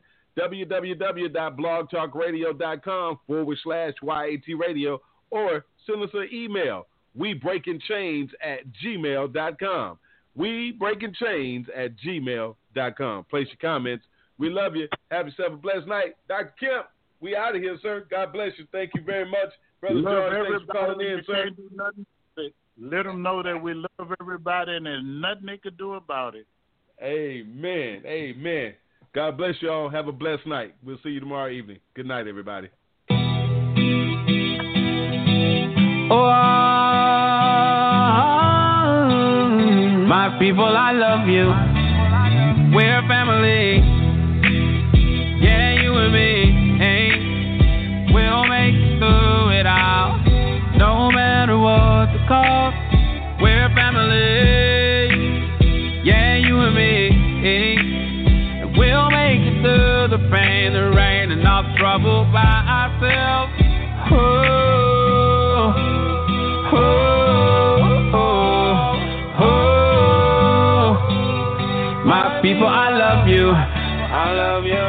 www.blogtalkradio.com/YAT radio, or send us an email, webreakingchains@gmail.com. webreakingchains@gmail.com. Place your comments. We love you. Have yourself a blessed night. Dr. Kemp, we out of here, sir. God bless you. Thank you very much. Brother George, thanks for calling in, sir. Let them know that we love everybody and there's nothing they could do about it. Amen. Amen. God bless you all. Have a blessed night. We'll see you tomorrow evening. Good night, everybody. My people, I love you. We're family. Yeah, you and me. Hey, we'll make it through it all. No matter what the cost, we're family. Yeah, you and me. Hey, and we'll make it through the pain, the rain, and all the trouble by ourselves. Oh, oh. People, I love you. I love you.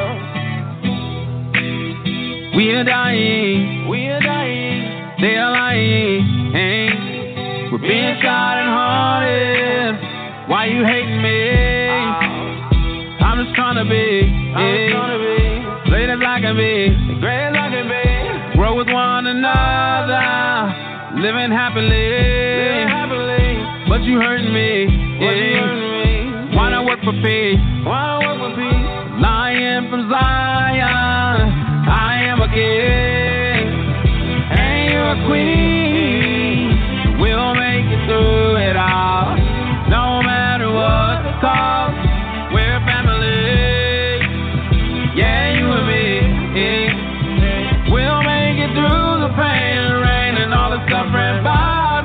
We are dying. We are dying. They are lying. Hey. We're being shot and haunted. Why you hating me? I'm just trying to be. Great as I can be. Great as I can be. Grow with one another. Living happily. But you hurting me. Why not work for peace? Lion from Zion, I am a king, and you're a queen. We'll make it through it all, no matter what the cost. We're family, yeah, you and me. We'll make it through the pain and rain and all the suffering by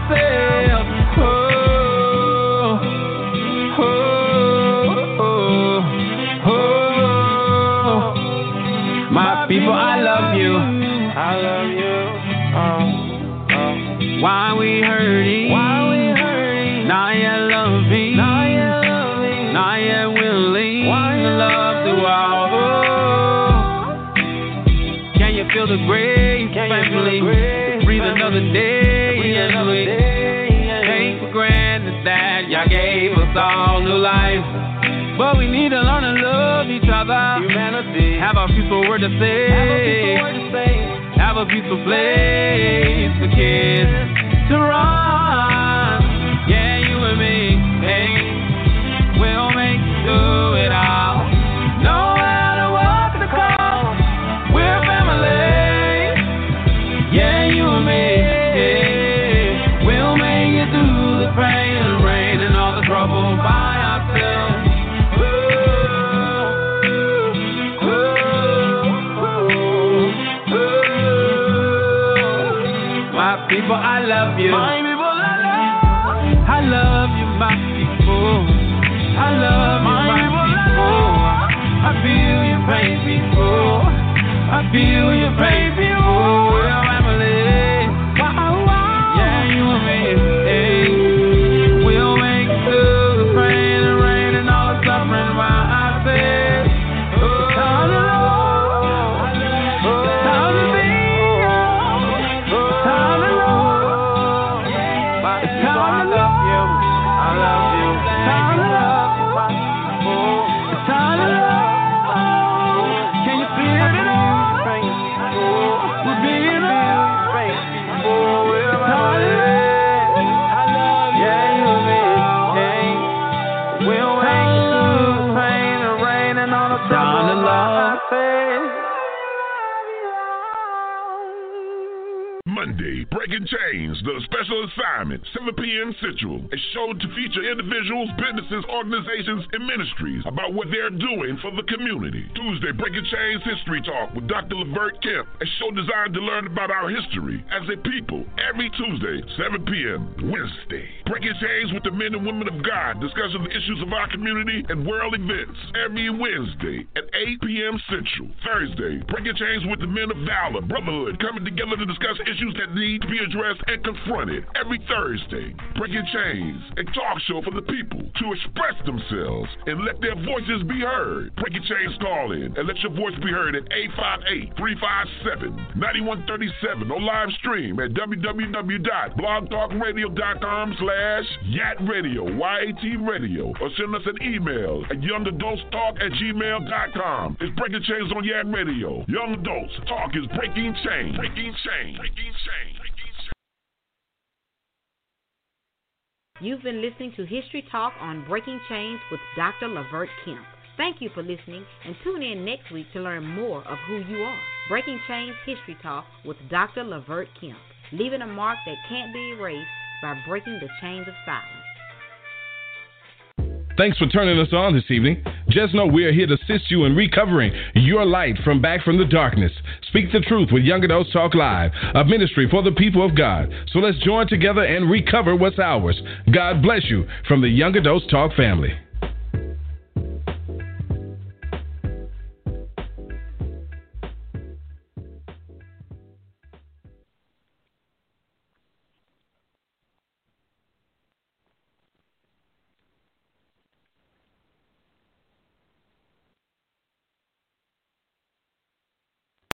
ourselves. Oh, oh. hurting? Not yet loving, not yet willing to love throughout. Can you feel the grace, family? Breathe another day. Take for granted that y'all gave us all new life. But we need to learn to love each other. Humanity. Have a peaceful word to say. Have a peaceful place for kids to run. Yeah, you and me, hey, we'll make it through it all. No matter what the cost, we're family. Yeah, you and me, hey, we'll make it through the pain and rain and all the trouble by ourselves. People, I love you. My people, I love you, my people. I love you, my people. I feel your pain, people. I feel your pain, people. We're family. Yeah, you and me. Hey. We'll make it through the pain and rain and all the suffering while I say, oh, time to love. Time to be. Monday, Breaking Chains, the special assignment, 7 p.m. Central. A show to feature individuals, businesses, organizations, and ministries about what they're doing for the community. Tuesday, Breaking Chains History Talk with Dr. Lavert Kemp, a show designed to learn about our history as a people. Every Tuesday, 7 p.m. Wednesday, Breaking Chains with the men and women of God, discussing the issues of our community and world events. Every Wednesday at 8 p.m. Central. Thursday, Breaking Chains with the men of valor, brotherhood, coming together to discuss issues that need to be addressed and confronted. Every Thursday, Breaking Chains, a talk show for the people to express themselves and let their voices be heard. Breaking Chains, call in and let your voice be heard at 858-357-9137 on live stream at www.blogtalkradio.com/YAT Radio, YAT Radio, or send us an email at youngadultstalk@gmail.com. It's Breaking Chains on YAT Radio. Young Adults Talk is breaking chains. Breaking chains. Breaking chains. You've been listening to History Talk on Breaking Chains with Dr. Lavert Kemp. Thank you for listening, and tune in next week to learn more of who you are. Breaking Chains History Talk with Dr. Lavert Kemp, leaving a mark that can't be erased by breaking the chains of silence. Thanks for turning us on this evening. Just know we are here to assist you in recovering your light from back from the darkness. Speak the truth with Young Adults Talk Live, a ministry for the people of God. So let's join together and recover what's ours. God bless you from the Young Adults Talk family.